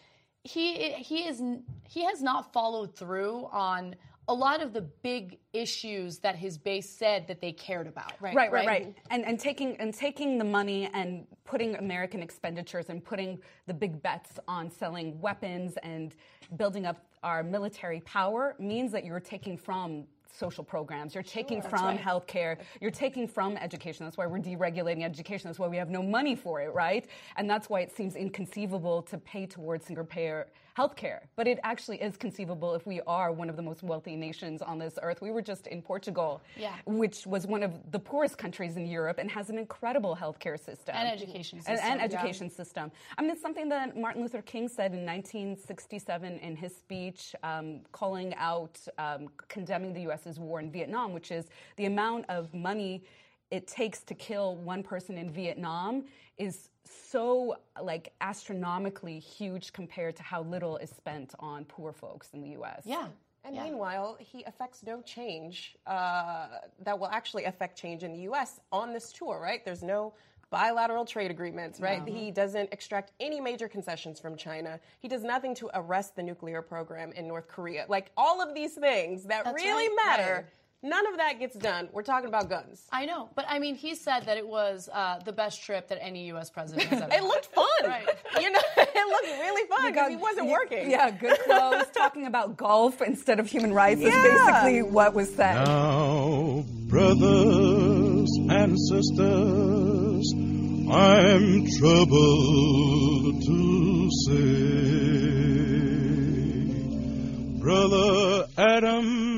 he has not followed through on a lot of the big issues that his base said that they cared about. Right. And taking the money and putting American expenditures and putting the big bets on selling weapons and building up our military power means that you're taking from social programs, you're taking from healthcare, you're taking from education. That's why we're deregulating education. That's why we have no money for it, right? And that's why it seems inconceivable to pay towards single-payer healthcare. But it actually is conceivable if we are one of the most wealthy nations on this earth. We were just in Portugal, which was one of the poorest countries in Europe and has an incredible healthcare system. And education system. And education system. I mean, it's something that Martin Luther King said in 1967 in his speech calling out, condemning the U.S.'s war in Vietnam, which is the amount of money it takes to kill one person in Vietnam is so astronomically huge compared to how little is spent on poor folks in the U.S. And meanwhile, he affects no change that will actually affect change in the U.S. on this tour, right? There's no bilateral trade agreements, right? No. He doesn't extract any major concessions from China. He does nothing to arrest the nuclear program in North Korea. Like, all of these things that really matter, none of that gets done. We're talking about guns. I know, but I mean, he said that it was the best trip that any U.S. president has ever had. It looked fun. It looked really fun because he wasn't working. Yeah, good clothes. Talking about golf instead of human rights is basically what was said. Now, brothers and sisters, I'm troubled to say, Brother Adam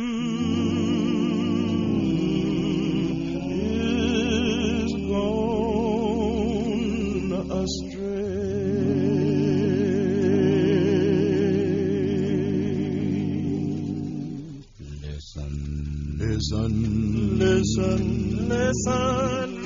Listen.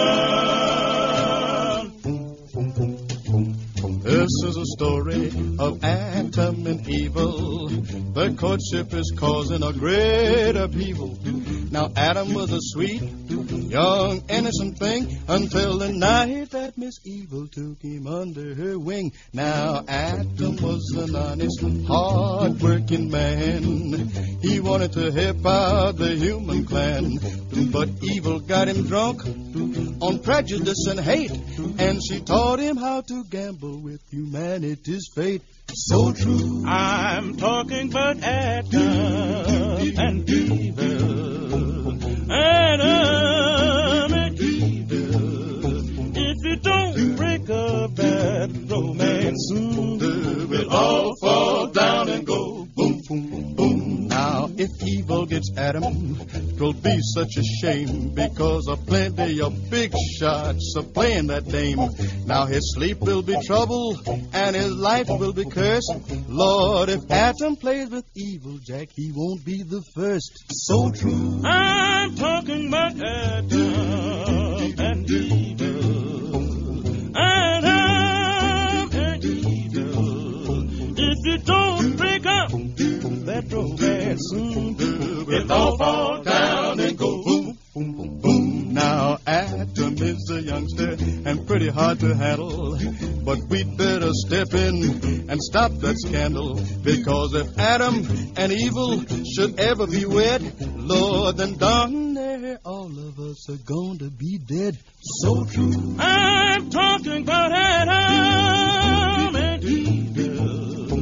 This is a story of Adam and evil. Their courtship is causing a great upheaval. Now Adam was a sweet, young, innocent thing until the night that Miss Evil took him under her wing. Now Adam was an honest, hard-working man. He wanted to help out the human clan, but Evil got him drunk on prejudice and hate, and she taught him how to gamble with humanity's fate. So true. I'm talking about Adam and Evil. Adam and Evil. If you don't break up that romance, soon we'll all fall down and go boom, boom, boom. Now, if Evil gets Adam, 'twill be such a shame, because of plenty of big shots are playing that dame. Now his sleep will be trouble, and his life will be cursed. Lord, if Adam plays with Evil, Jack, he won't be the first. So true. I'm talking about Adam and Evil. Adam and Evil. If you don't break up that romance, soon we'll all fall down and go boom, boom, boom, boom. Now Adam is a youngster and pretty hard to handle, but we'd better step in and stop that scandal, because if Adam and Evil should ever be wed, Lord, then darn near all of us are going to be dead. So true. I'm talking about Adam and Evil.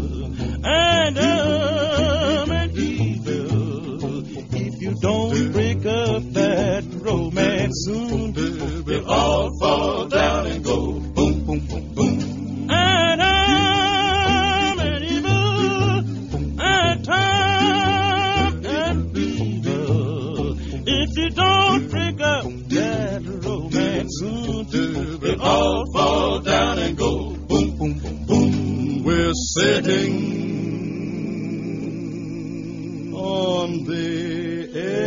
on the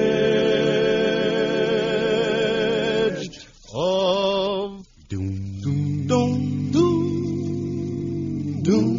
edge of doom, doom, doom, doom, doom.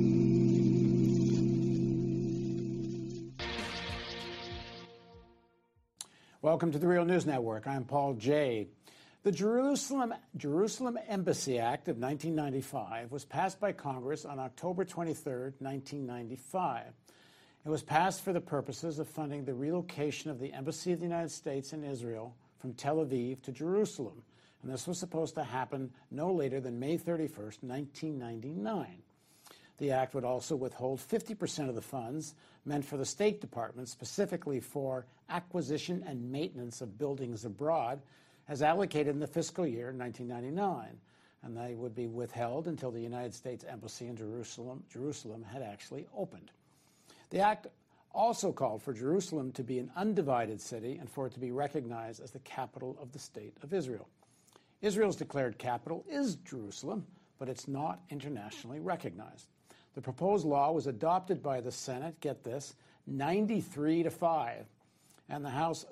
Welcome to the Real News Network. I'm Paul Jay. The Jerusalem Embassy Act of 1995 was passed by Congress on October 23, 1995. It was passed for the purposes of funding the relocation of the Embassy of the United States in Israel from Tel Aviv to Jerusalem, and this was supposed to happen no later than May 31, 1999. The act would also withhold 50% of the funds meant for the State Department, specifically for acquisition and maintenance of buildings abroad, as allocated in the fiscal year 1999, and they would be withheld until the United States Embassy in Jerusalem had actually opened. The act also called for Jerusalem to be an undivided city and for it to be recognized as the capital of the State of Israel. Israel's declared capital is Jerusalem, but it's not internationally recognized. The proposed law was adopted by the Senate, get this, 93-5, and the House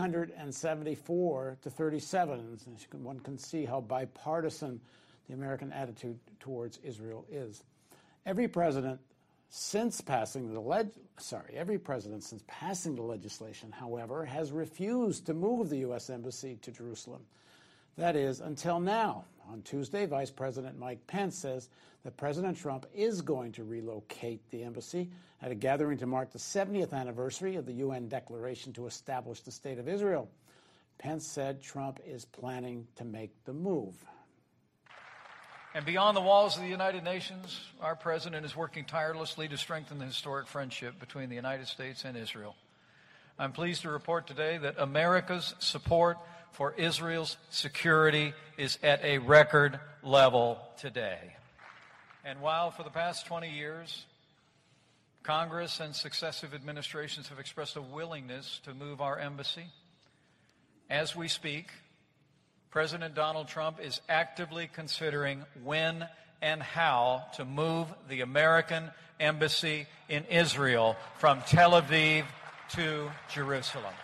374-37. One can see how bipartisan the American attitude towards Israel is. Every president since passing the legislation, however, has refused to move the U.S. Embassy to Jerusalem. That is, until now. On Tuesday, Vice President Mike Pence says that President Trump is going to relocate the embassy at a gathering to mark the 70th anniversary of the UN declaration to establish the State of Israel. Pence said Trump is planning to make the move. And beyond the walls of the United Nations, our president is working tirelessly to strengthen the historic friendship between the United States and Israel. I'm pleased to report today that America's support for Israel's security is at a record level today. And while for the past 20 years, Congress and successive administrations have expressed a willingness to move our embassy, as we speak, President Donald Trump is actively considering when and how to move the American embassy in Israel from Tel Aviv to Jerusalem.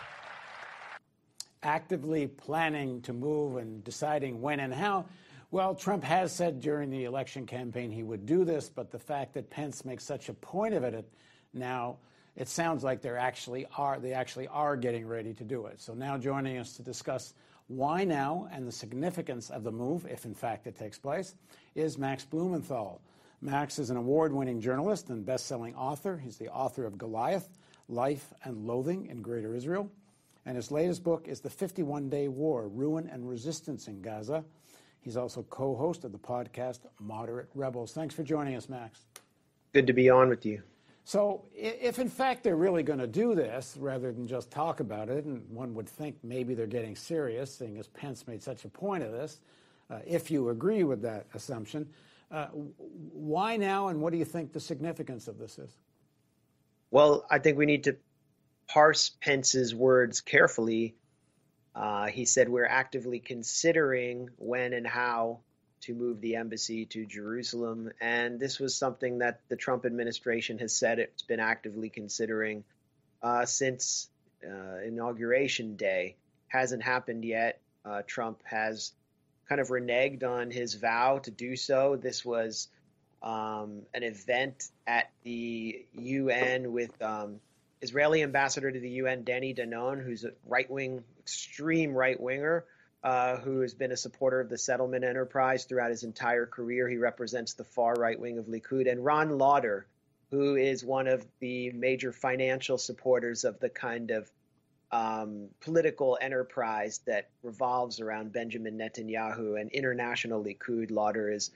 Actively planning to move and deciding when and how. Well, Trump has said during the election campaign he would do this, but the fact that Pence makes such a point of it now, it sounds like they actually are getting ready to do it. So now joining us to discuss why now and the significance of the move, if in fact it takes place, is Max Blumenthal. Max is an award-winning journalist and best-selling author. He's the author of Goliath, Life and Loathing in Greater Israel. And his latest book is The 51-Day War, Ruin and Resistance in Gaza. He's also co-host of the podcast Moderate Rebels. Thanks for joining us, Max. Good to be on with you. So if in fact they're really going to do this, rather than just talk about it, and one would think maybe they're getting serious, seeing as Pence made such a point of this, if you agree with that assumption, why now, and what do you think the significance of this is? Well, I think we need to parse Pence's words carefully. He said we're actively considering when and how to move the embassy to Jerusalem. And this was something that the Trump administration has said it's been actively considering since Inauguration Day. Hasn't happened yet. Trump has kind of reneged on his vow to do so. This was an event at the UN with Israeli ambassador to the UN, Danny Danon, who's a right-wing, extreme right-winger, who has been a supporter of the settlement enterprise throughout his entire career. He represents the far right wing of Likud. And Ron Lauder, who is one of the major financial supporters of the kind of political enterprise that revolves around Benjamin Netanyahu and international Likud. Lauder is,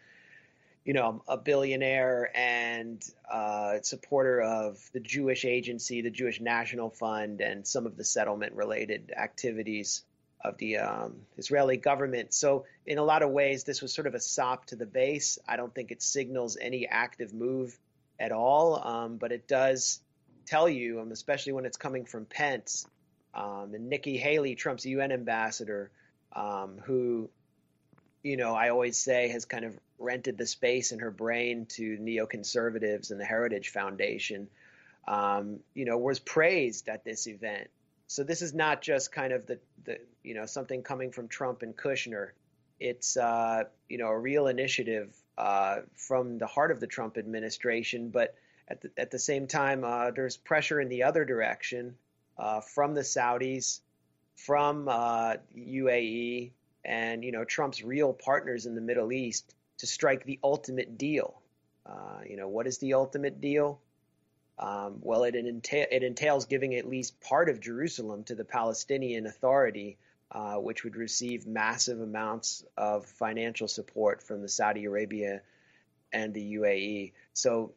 a billionaire and supporter of the Jewish Agency, the Jewish National Fund, and some of the settlement-related activities of the Israeli government. So in a lot of ways, this was sort of a sop to the base. I don't think it signals any active move at all, but it does tell you, especially when it's coming from Pence and Nikki Haley, Trump's UN ambassador, who, I always say has kind of rented the space in her brain to neoconservatives and the Heritage Foundation, was praised at this event. So this is not just kind of the something coming from Trump and Kushner. It's a real initiative from the heart of the Trump administration, but at the same time, there's pressure in the other direction from the Saudis, from UAE, and Trump's real partners in the Middle East to strike the ultimate deal. What is the ultimate deal? Well, it entails giving at least part of Jerusalem to the Palestinian Authority, which would receive massive amounts of financial support from the Saudi Arabia and the UAE. So,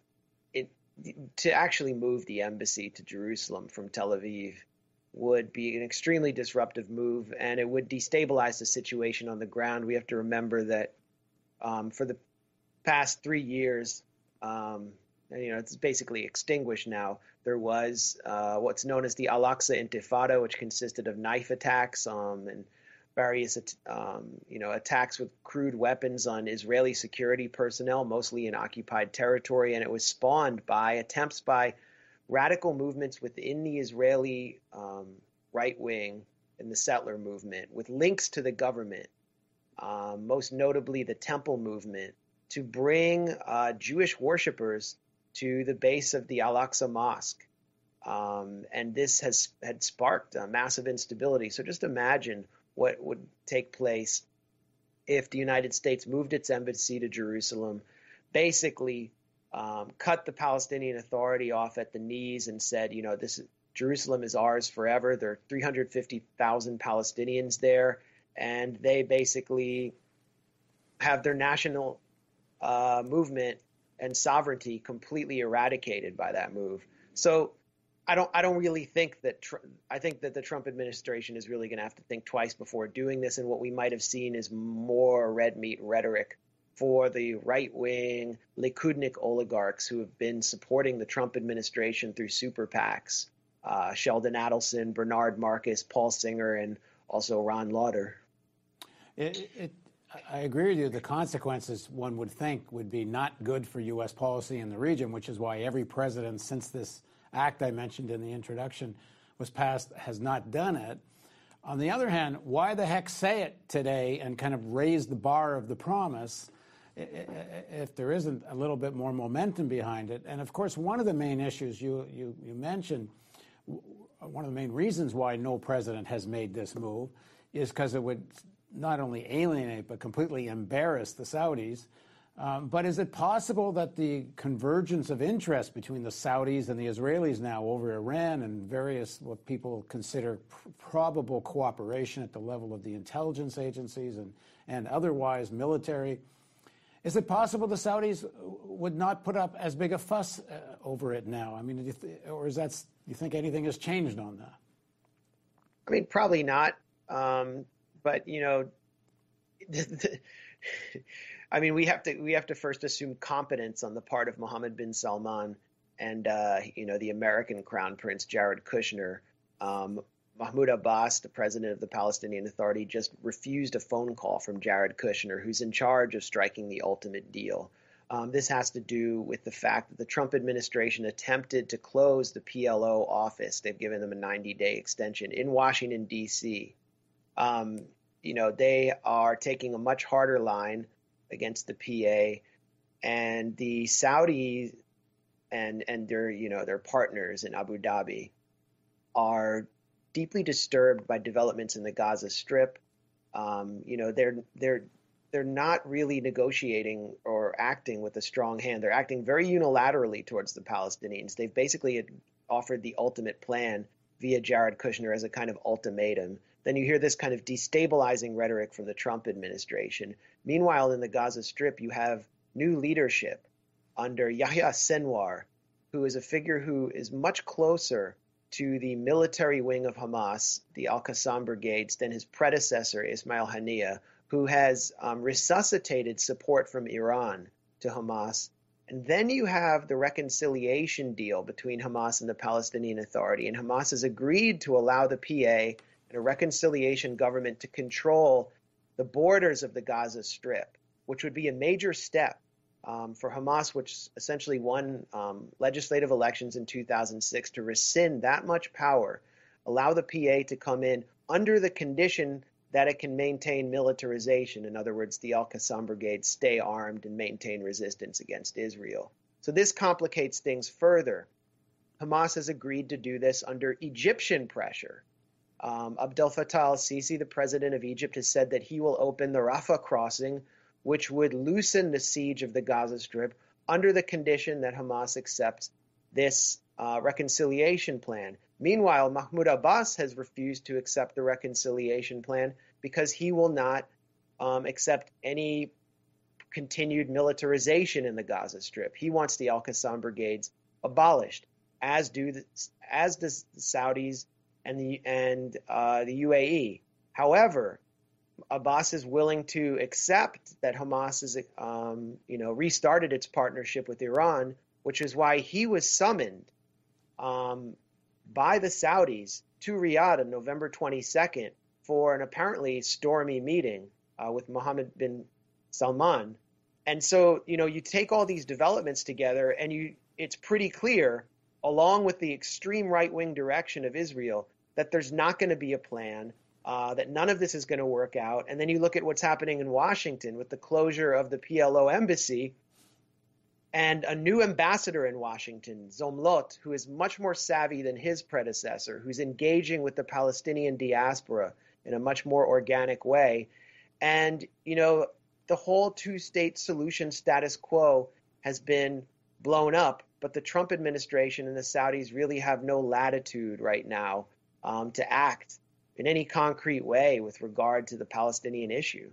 to actually move the embassy to Jerusalem from Tel Aviv would be an extremely disruptive move, and it would destabilize the situation on the ground. We have to remember that for the past 3 years, it's basically extinguished now. There was what's known as the Al-Aqsa Intifada, which consisted of knife attacks and various, attacks with crude weapons on Israeli security personnel, mostly in occupied territory. And it was spawned by attempts by radical movements within the Israeli right wing and the settler movement with links to the government, most notably the Temple movement, to bring Jewish worshipers to the base of the Al-Aqsa Mosque. And this had sparked massive instability. So just imagine what would take place if the United States moved its embassy to Jerusalem, basically cut the Palestinian Authority off at the knees and said, Jerusalem is ours forever. There are 350,000 Palestinians there, and they basically have their national movement and sovereignty completely eradicated by that move. So I don't really think that I think that the Trump administration is really going to have to think twice before doing this. And what we might have seen is more red meat rhetoric for the right wing Likudnik oligarchs who have been supporting the Trump administration through super PACs, Sheldon Adelson, Bernard Marcus, Paul Singer, and also Ron Lauder. I agree with you. The consequences, one would think, would be not good for U.S. policy in the region, which is why every president since this act I mentioned in the introduction was passed has not done it. On the other hand, why the heck say it today and kind of raise the bar of the promise if there isn't a little bit more momentum behind it? And of course, one of the main issues you mentioned, one of the main reasons why no president has made this move is because it would not only alienate but completely embarrass the Saudis. But is it possible that the convergence of interest between the Saudis and the Israelis now over Iran and various what people consider probable cooperation at the level of the intelligence agencies and otherwise military, is it possible the Saudis would not put up as big a fuss over it now? I mean, or is that, do you think anything has changed on that? I mean, probably not. But I mean, we have to first assume competence on the part of Mohammed bin Salman and the American Crown Prince Jared Kushner. Mahmoud Abbas, the president of the Palestinian Authority, just refused a phone call from Jared Kushner, who's in charge of striking the ultimate deal. This has to do with the fact that the Trump administration attempted to close the PLO office. They've given them a 90-day extension in Washington, D.C. They are taking a much harder line against the PA, and the Saudis and their partners in Abu Dhabi are deeply disturbed by developments in the Gaza Strip. They're not really negotiating or acting with a strong hand. They're acting very unilaterally towards the Palestinians. They've basically offered the ultimate plan via Jared Kushner as a kind of ultimatum. Then you hear this kind of destabilizing rhetoric from the Trump administration. Meanwhile, in the Gaza Strip, you have new leadership under Yahya Sinwar, who is a figure who is much closer to the military wing of Hamas, the Al-Qassam brigades, than his predecessor, Ismail Haniyeh, who has resuscitated support from Iran to Hamas. And then you have the reconciliation deal between Hamas and the Palestinian Authority. And Hamas has agreed to allow the PA and a reconciliation government to control the borders of the Gaza Strip, which would be a major step for Hamas, which essentially won legislative elections in 2006, to rescind that much power, allow the PA to come in under the condition that it can maintain militarization. In other words, the Al-Qassam Brigade stay armed and maintain resistance against Israel. So this complicates things further. Hamas has agreed to do this under Egyptian pressure. Abdel Fattah al-Sisi, the president of Egypt, has said that he will open the Rafah crossing, which would loosen the siege of the Gaza Strip under the condition that Hamas accepts this reconciliation plan. Meanwhile, Mahmoud Abbas has refused to accept the reconciliation plan because he will not accept any continued militarization in the Gaza Strip. He wants the Al-Qassam brigades abolished, as does the Saudis and the UAE. However, Abbas is willing to accept that Hamas has, restarted its partnership with Iran, which is why he was summoned by the Saudis to Riyadh on November 22nd for an apparently stormy meeting with Mohammed bin Salman. And so, you take all these developments together, and it's pretty clear, along with the extreme right-wing direction of Israel, that there's not going to be a plan, that none of this is going to work out. And then you look at what's happening in Washington with the closure of the PLO embassy and a new ambassador in Washington, Zomlot, who is much more savvy than his predecessor, who's engaging with the Palestinian diaspora in a much more organic way. And, the whole two-state solution status quo has been blown up, but the Trump administration and the Saudis really have no latitude right now to act in any concrete way with regard to the Palestinian issue.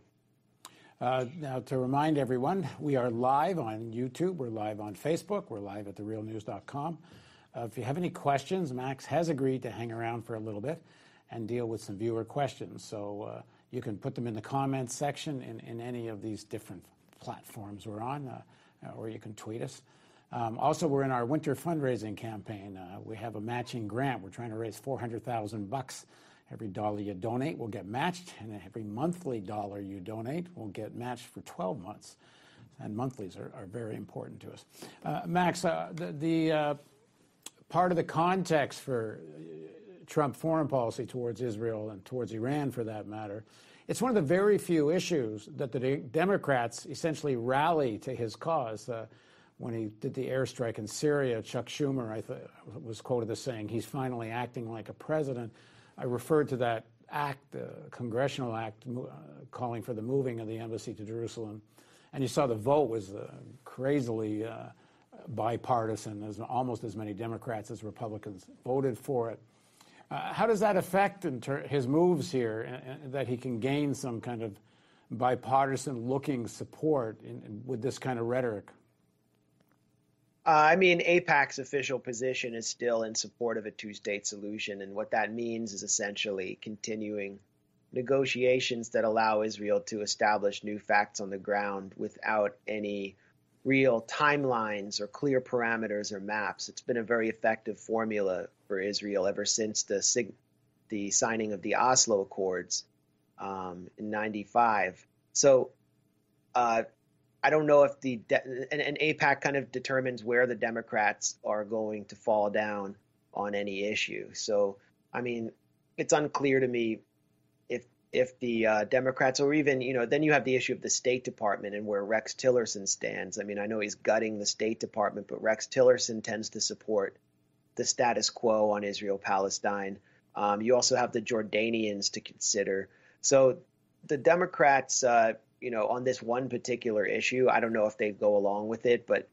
Now, to remind everyone, we are live on YouTube, we're live on Facebook, we're live at therealnews.com. If you have any questions, Max has agreed to hang around for a little bit and deal with some viewer questions. So you can put them in the comments section in any of these different platforms we're on, or you can tweet us. Also, we're in our winter fundraising campaign. We have a matching grant. We're trying to raise $400,000. Every dollar you donate will get matched, and every monthly dollar you donate will get matched for 12 months. And monthlies are very important to us. Max, the part of the context for Trump foreign policy towards Israel and towards Iran, for that matter, it's one of the very few issues that the Democrats essentially rally to his cause. When he did the airstrike in Syria, Chuck Schumer, was quoted as saying, he's finally acting like a president. I referred to that act, the congressional act, calling for the moving of the embassy to Jerusalem. And you saw the vote was crazily bipartisan. There's almost as many Democrats as Republicans voted for it. How does that affect his moves here, that he can gain some kind of bipartisan-looking support with this kind of rhetoric? AIPAC's official position is still in support of a two-state solution, and what that means is essentially continuing negotiations that allow Israel to establish new facts on the ground without any real timelines or clear parameters or maps. It's been a very effective formula for Israel ever since the signing of the Oslo Accords in '95. So I don't know if and AIPAC kind of determines where the Democrats are going to fall down on any issue. So, it's unclear to me if the Democrats, or even, then you have the issue of the State Department and where Rex Tillerson stands. I know he's gutting the State Department, but Rex Tillerson tends to support the status quo on Israel-Palestine. You also have the Jordanians to consider. So the Democrats, on this one particular issue, I don't know if they go along with it, but,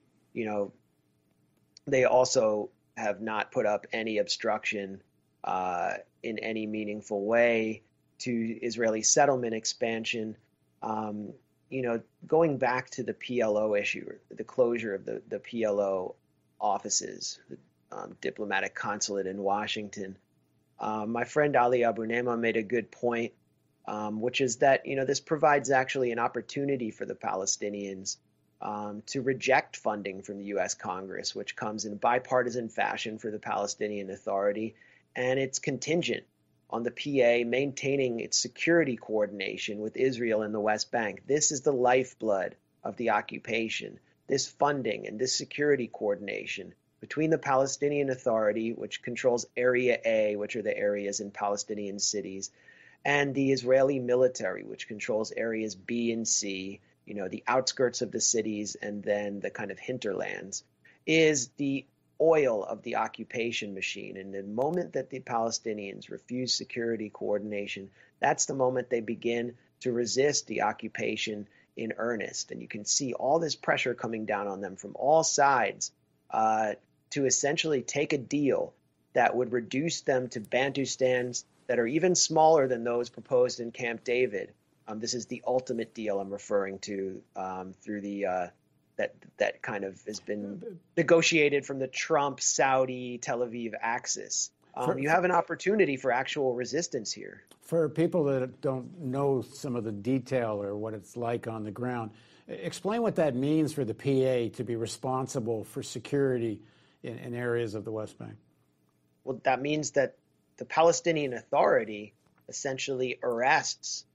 they also have not put up any obstruction in any meaningful way to Israeli settlement expansion. Going back to the PLO issue, the closure of the PLO offices, the diplomatic consulate in Washington, my friend Ali Abunema made a good point, which is that, this provides actually an opportunity for the Palestinians to reject funding from the U.S. Congress, which comes in bipartisan fashion for the Palestinian Authority, and it's contingent on the PA maintaining its security coordination with Israel in the West Bank. This is the lifeblood of the occupation, this funding and this security coordination between the Palestinian Authority, which controls Area A, which are the areas in Palestinian cities, and the Israeli military, which controls areas B and C, the outskirts of the cities and then the kind of hinterlands, is the oil of the occupation machine. And the moment that the Palestinians refuse security coordination, that's the moment they begin to resist the occupation in earnest. And you can see all this pressure coming down on them from all sides to essentially take a deal that would reduce them to Bantustans that are even smaller than those proposed in Camp David. This is the ultimate deal I'm referring to through the that kind of has been negotiated from the Trump, Saudi, Tel Aviv axis. You have an opportunity for actual resistance here. For people that don't know some of the detail or what it's like on the ground, explain what that means for the PA to be responsible for security in areas of the West Bank. Well, that means that the Palestinian Authority essentially arrests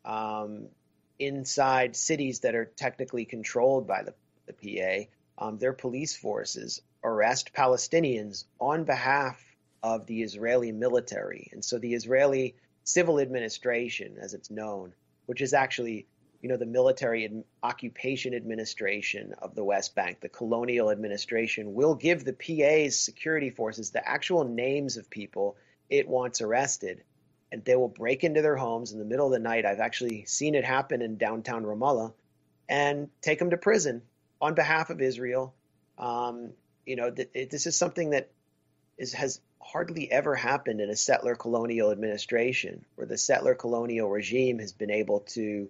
inside cities that are technically controlled by the PA. Their police forces arrest Palestinians on behalf of the Israeli military. And so the Israeli Civil Administration, as it's known, which is actually the military occupation administration of the West Bank, the colonial administration, will give the PA's security forces the actual names of people it wants arrested. And they will break into their homes in the middle of the night. I've actually seen it happen in downtown Ramallah, and take them to prison on behalf of Israel. This is something that has hardly ever happened in a settler colonial administration, where the settler colonial regime has been able to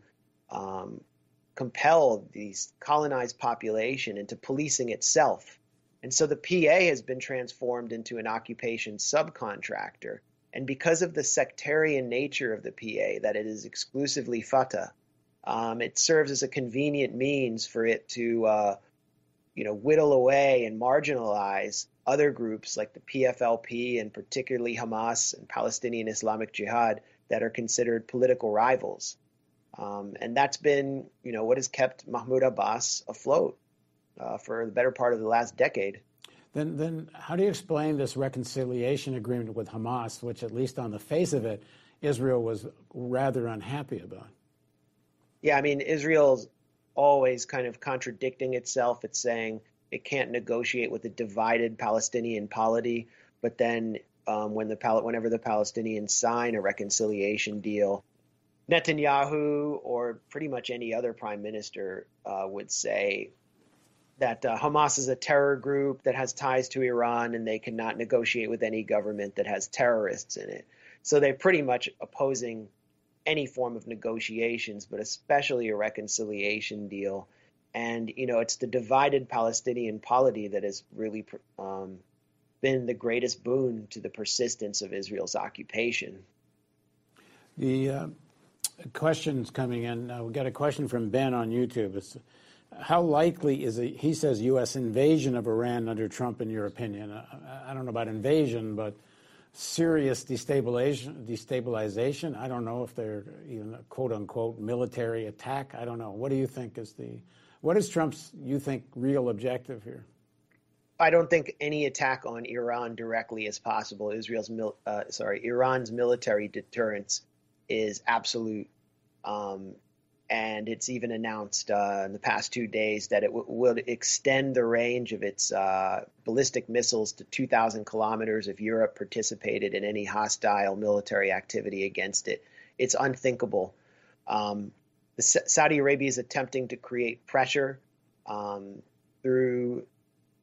compel these colonized population into policing itself. And so the PA has been transformed into an occupation subcontractor. And because of the sectarian nature of the PA, that it is exclusively Fatah, it serves as a convenient means for it to, whittle away and marginalize other groups like the PFLP and particularly Hamas and Palestinian Islamic Jihad that are considered political rivals. And that's been, what has kept Mahmoud Abbas afloat for the better part of the last decade. Then how do you explain this reconciliation agreement with Hamas, which at least on the face of it, Israel was rather unhappy about? Yeah, Israel's always kind of contradicting itself. It's saying it can't negotiate with a divided Palestinian polity, but then whenever the Palestinians sign a reconciliation deal, Netanyahu or pretty much any other prime minister would say that Hamas is a terror group that has ties to Iran and they cannot negotiate with any government that has terrorists in it. So they're pretty much opposing any form of negotiations, but especially a reconciliation deal. And, it's the divided Palestinian polity that has really been the greatest boon to the persistence of Israel's occupation. The questions coming in. We got a question from Ben on YouTube. It's, how likely is he says, U.S. invasion of Iran under Trump, in your opinion? I don't know about invasion, but serious destabilization. I don't know if they're even a quote-unquote military attack. I don't know. What do you think what is Trump's, you think, real objective here? I don't think any attack on Iran directly is possible. Iran's military deterrence is absolute. And it's even announced in the past 2 days that it will extend the range of its ballistic missiles to 2,000 kilometers if Europe participated in any hostile military activity against it. It's unthinkable. Saudi Arabia is attempting to create pressure through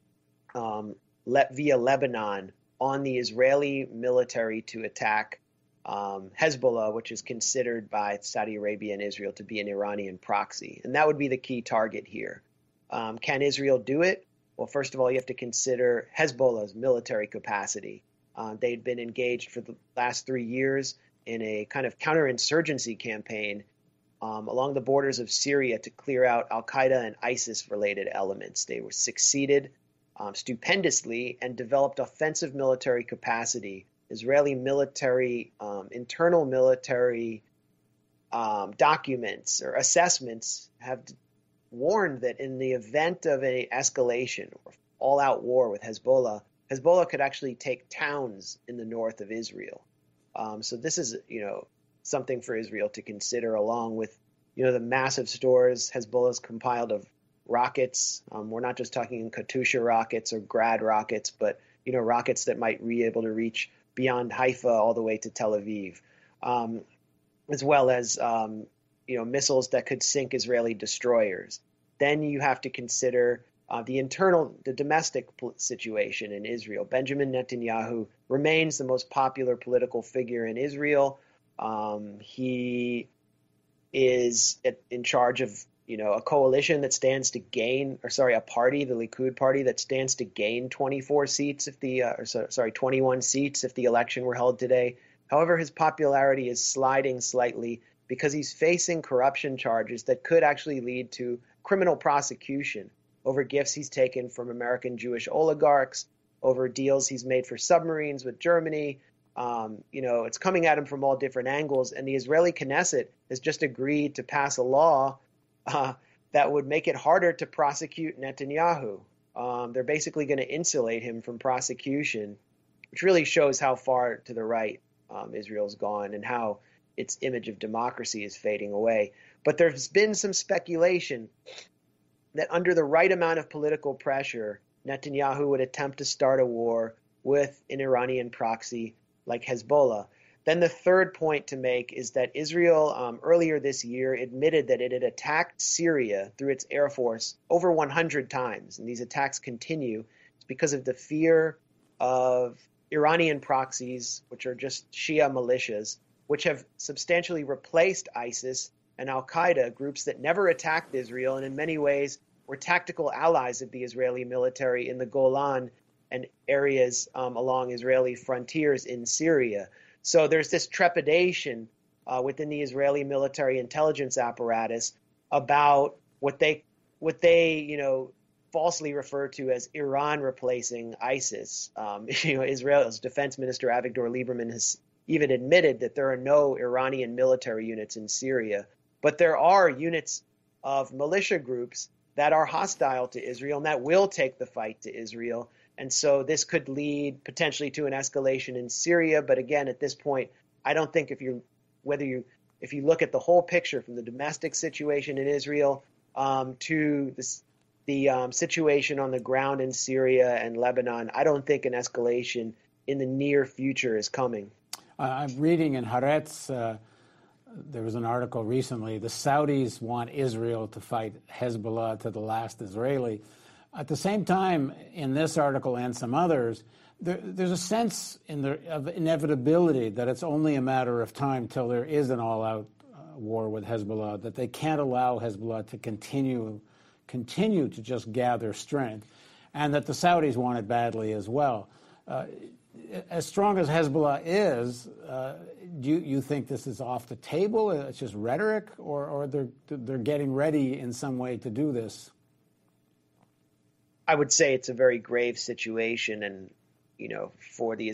via Lebanon on the Israeli military to attack Hezbollah, which is considered by Saudi Arabia and Israel to be an Iranian proxy. And that would be the key target here. Can Israel do it? Well, first of all, you have to consider Hezbollah's military capacity. They'd been engaged for the last 3 years in a kind of counterinsurgency campaign along the borders of Syria to clear out al-Qaeda and ISIS-related elements. They were succeeded stupendously and developed offensive military capacity Israeli military, internal military documents or assessments have warned that in the event of an escalation or all-out war with Hezbollah, Hezbollah could actually take towns in the north of Israel. So this is, something for Israel to consider, along with, the massive stores Hezbollah's compiled of rockets. We're not just talking Katyusha rockets or Grad rockets, but, rockets that might be able to reach beyond Haifa all the way to Tel Aviv, as well as, missiles that could sink Israeli destroyers. Then you have to consider the domestic situation in Israel. Benjamin Netanyahu remains the most popular political figure in Israel. He is in charge of, a coalition that stands to gain, a party, the Likud party, that stands to gain 21 seats if the election were held today. However, his popularity is sliding slightly because he's facing corruption charges that could actually lead to criminal prosecution over gifts he's taken from American Jewish oligarchs, over deals he's made for submarines with Germany. It's coming at him from all different angles. And the Israeli Knesset has just agreed to pass a law that would make it harder to prosecute Netanyahu. They're basically going to insulate him from prosecution, which really shows how far to the right Israel's gone and how its image of democracy is fading away. But there's been some speculation that under the right amount of political pressure, Netanyahu would attempt to start a war with an Iranian proxy like Hezbollah. Then the third point to make is that Israel earlier this year admitted that it had attacked Syria through its air force over 100 times, and these attacks continue. It's because of the fear of Iranian proxies, which are just Shia militias, which have substantially replaced ISIS and al-Qaeda, groups that never attacked Israel and in many ways were tactical allies of the Israeli military in the Golan and areas along Israeli frontiers in Syria. So there's this trepidation within the Israeli military intelligence apparatus about what they falsely refer to as Iran replacing ISIS. Israel's defense minister Avigdor Lieberman has even admitted that there are no Iranian military units in Syria, but there are units of militia groups that are hostile to Israel and that will take the fight to Israel. And so this could lead potentially to an escalation in Syria. But again, at this point, I don't think if you look at the whole picture from the domestic situation in Israel to the situation on the ground in Syria and Lebanon, I don't think an escalation in the near future is coming. I'm reading in Haaretz, there was an article recently, the Saudis want Israel to fight Hezbollah to the last Israeli. At the same time, in this article and some others, there's a sense of inevitability that it's only a matter of time till there is an all-out war with Hezbollah, that they can't allow Hezbollah to continue to just gather strength, and that the Saudis want it badly as well. As strong as Hezbollah is, do you think this is off the table? It's just rhetoric, or they're getting ready in some way to do this? I would say it's a very grave situation, and for the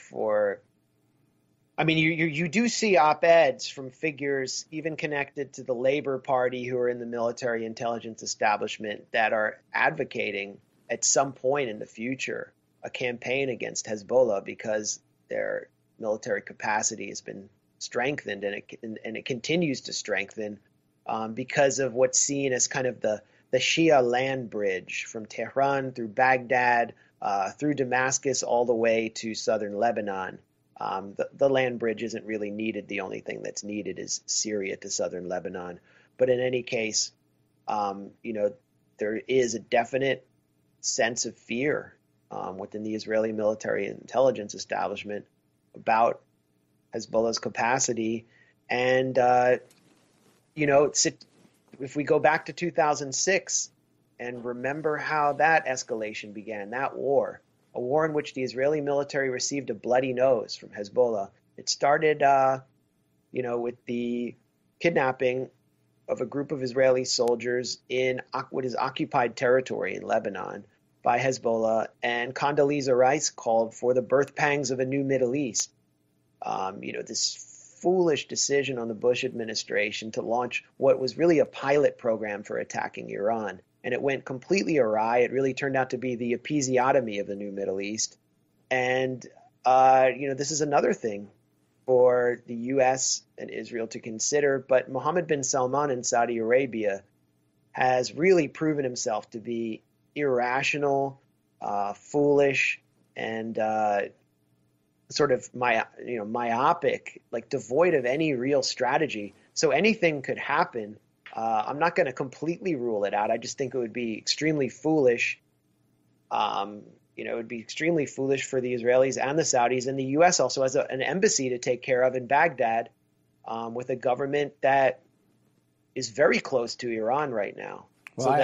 you do see op-eds from figures even connected to the Labor Party who are in the military intelligence establishment that are advocating at some point in the future a campaign against Hezbollah because their military capacity has been strengthened and it continues to strengthen because of what's seen as kind of the Shia land bridge from Tehran through Baghdad, through Damascus, all the way to southern Lebanon. The land bridge isn't really needed. The only thing that's needed is Syria to southern Lebanon. But in any case, there is a definite sense of fear within the Israeli military intelligence establishment about Hezbollah's capacity. And, if we go back to 2006 and remember how that escalation began, that war, a war in which the Israeli military received a bloody nose from Hezbollah. It started, with the kidnapping of a group of Israeli soldiers in what is occupied territory in Lebanon. by Hezbollah, and Condoleezza Rice called for the birth pangs of a new Middle East. This foolish decision on the Bush administration to launch what was really a pilot program for attacking Iran. And it went completely awry. It really turned out to be the episiotomy of the new Middle East. And, this is another thing for the U.S. and Israel to consider. But Mohammed bin Salman in Saudi Arabia has really proven himself to be irrational, foolish, and sort of myopic, like devoid of any real strategy. So anything could happen. I'm not going to completely rule it out. I just think it would be extremely foolish. It would be extremely foolish for the Israelis and the Saudis, and the U.S. also has an embassy to take care of in Baghdad with a government that is very close to Iran right now. Well, so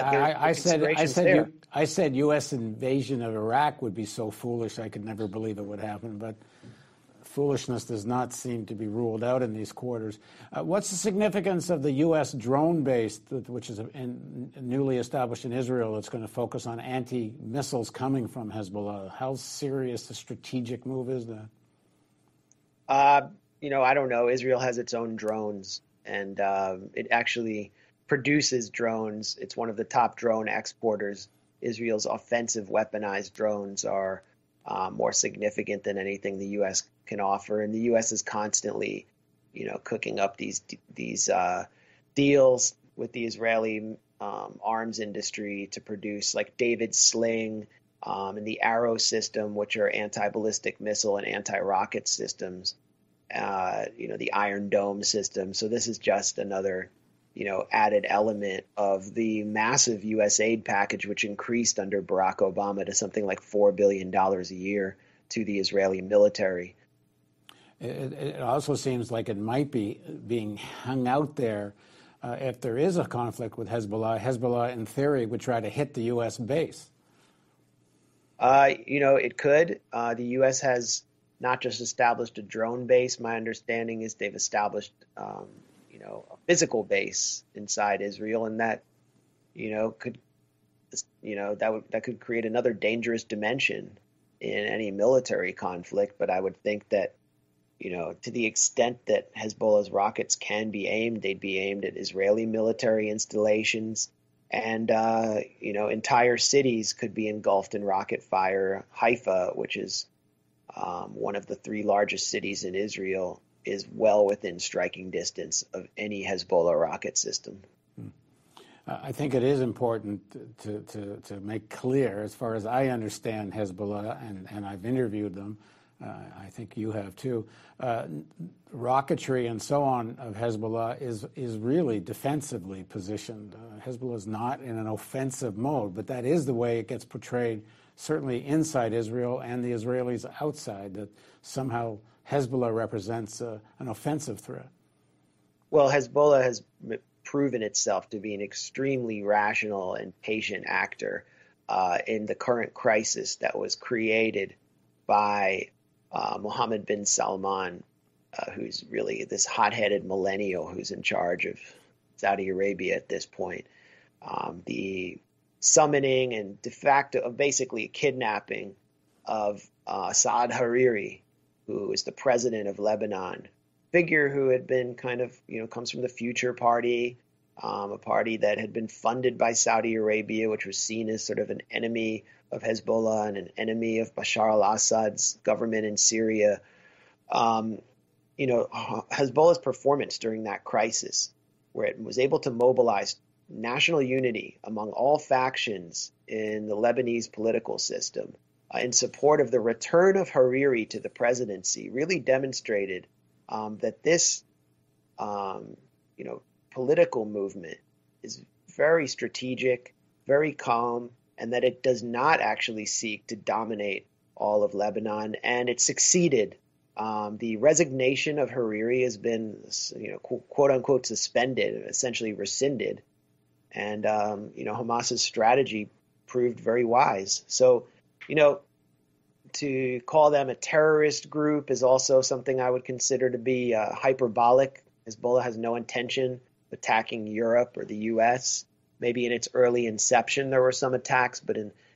I said U.S. invasion of Iraq would be so foolish I could never believe it would happen, but foolishness does not seem to be ruled out in these quarters. What's the significance of the U.S. drone base, which is newly established in Israel, that's going to focus on anti-missiles coming from Hezbollah? How serious a strategic move is that? I don't know. Israel has its own drones, and it actually produces drones. It's one of the top drone exporters. Israel's offensive weaponized drones are more significant than anything the U.S. can offer, and the U.S. is constantly, cooking up these deals with the Israeli arms industry to produce like David's Sling and the Arrow system, which are anti-ballistic missile and anti-rocket systems. The Iron Dome system. So this is just another, added element of the massive U.S. aid package, which increased under Barack Obama to something like $4 billion a year to the Israeli military. It also seems like it might be being hung out there if there is a conflict with Hezbollah. Hezbollah, in theory, would try to hit the U.S. base. It could. The U.S. has not just established a drone base. My understanding is they've established, a physical base inside Israel, and that, could create another dangerous dimension in any military conflict. But I would think that, to the extent that Hezbollah's rockets can be aimed, they'd be aimed at Israeli military installations, and entire cities could be engulfed in rocket fire. Haifa, which is one of the 3 largest cities in Israel, is well within striking distance of any Hezbollah rocket system. I think it is important to make clear, as far as I understand Hezbollah, and I've interviewed them, I think you have too, rocketry and so on of Hezbollah is really defensively positioned. Hezbollah is not in an offensive mode, but that is the way it gets portrayed, certainly inside Israel and the Israelis outside, that somehow Hezbollah represents an offensive threat. Well, Hezbollah has proven itself to be an extremely rational and patient actor in the current crisis that was created by Mohammed bin Salman, who's really this hot-headed millennial who's in charge of Saudi Arabia at this point. The summoning and de facto, basically kidnapping of Saad Hariri, who is the president of Lebanon, figure who had been kind of, comes from the Future Party, a party that had been funded by Saudi Arabia, which was seen as sort of an enemy of Hezbollah and an enemy of Bashar al-Assad's government in Syria. Hezbollah's performance during that crisis, where it was able to mobilize national unity among all factions in the Lebanese political system in support of the return of Hariri to the presidency, really demonstrated that this, political movement is very strategic, very calm, and that it does not actually seek to dominate all of Lebanon. And it succeeded. The resignation of Hariri has been, quote unquote, suspended, essentially rescinded. And, Hamas's strategy proved very wise. So, to call them a terrorist group is also something I would consider to be hyperbolic. Hezbollah has no intention of attacking Europe or the U.S. Maybe in its early inception there were some attacks, but in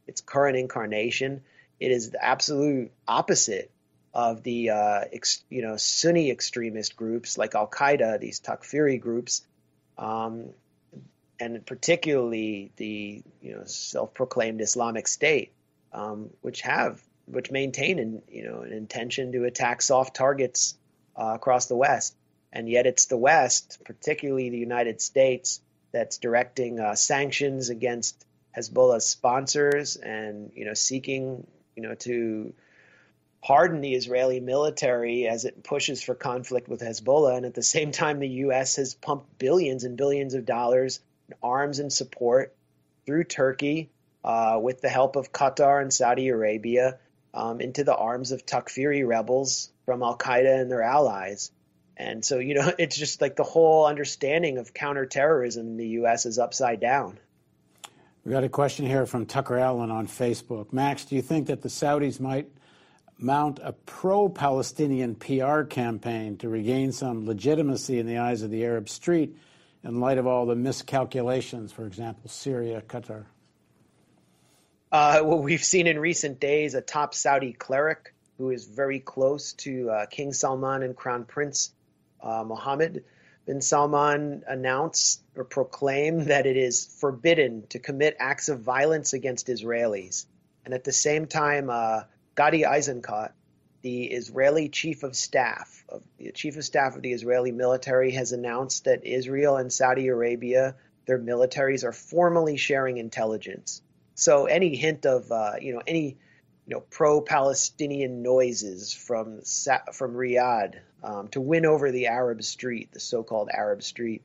its current incarnation. It is the absolute opposite of the Sunni extremist groups like Al-Qaeda, these Takfiri groups, and particularly the self-proclaimed Islamic State, which maintain an intention to attack soft targets across the West. And yet it's the West, particularly the United States, that's directing sanctions against Hezbollah's sponsors and seeking to harden the Israeli military as it pushes for conflict with Hezbollah. And at the same time, the U.S. has pumped billions and billions of dollars in arms and support through Turkey with the help of Qatar and Saudi Arabia into the arms of Takfiri rebels from Al-Qaeda and their allies. And so, it's just like the whole understanding of counterterrorism in the U.S. is upside down. We got a question here from Tucker Allen on Facebook. Max, do you think that the Saudis might mount a pro-Palestinian PR campaign to regain some legitimacy in the eyes of the Arab street in light of all the miscalculations, for example, Syria, Qatar? Well, we've seen in recent days a top Saudi cleric who is very close to King Salman and Crown Prince Mohammed bin Salman announce or proclaim that it is forbidden to commit acts of violence against Israelis. And at the same time, Gadi Eisenkot, the Israeli chief of staff of the Israeli military, has announced that Israel and Saudi Arabia, their militaries, are formally sharing intelligence. So any hint of any pro-Palestinian noises from Riyadh to win over the Arab street, the so-called Arab street,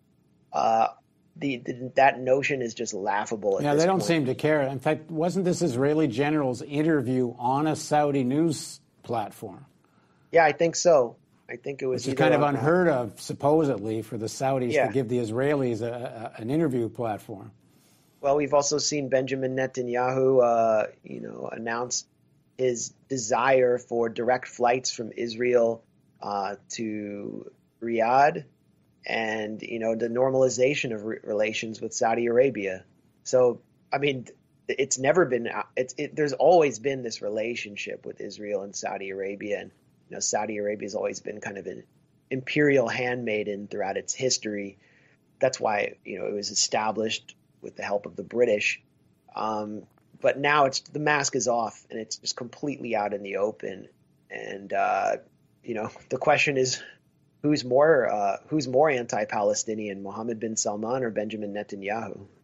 that notion is just laughable. Yeah, they don't seem to care. In fact, wasn't this Israeli general's interview on a Saudi news platform? Yeah, I think so. I think it was. It's kind of unheard of, supposedly, for the Saudis to give the Israelis an interview platform. Well, we've also seen Benjamin Netanyahu, announce his desire for direct flights from Israel to Riyadh, and the normalization of relations with Saudi Arabia. So, I mean, it's never been. There's always been this relationship with Israel and Saudi Arabia, and Saudi Arabia has always been kind of an imperial handmaiden throughout its history. That's why it was established with the help of the British. But now the mask is off and it's just completely out in the open. And the question is, who's more anti-Palestinian, Mohammed bin Salman or Benjamin Netanyahu?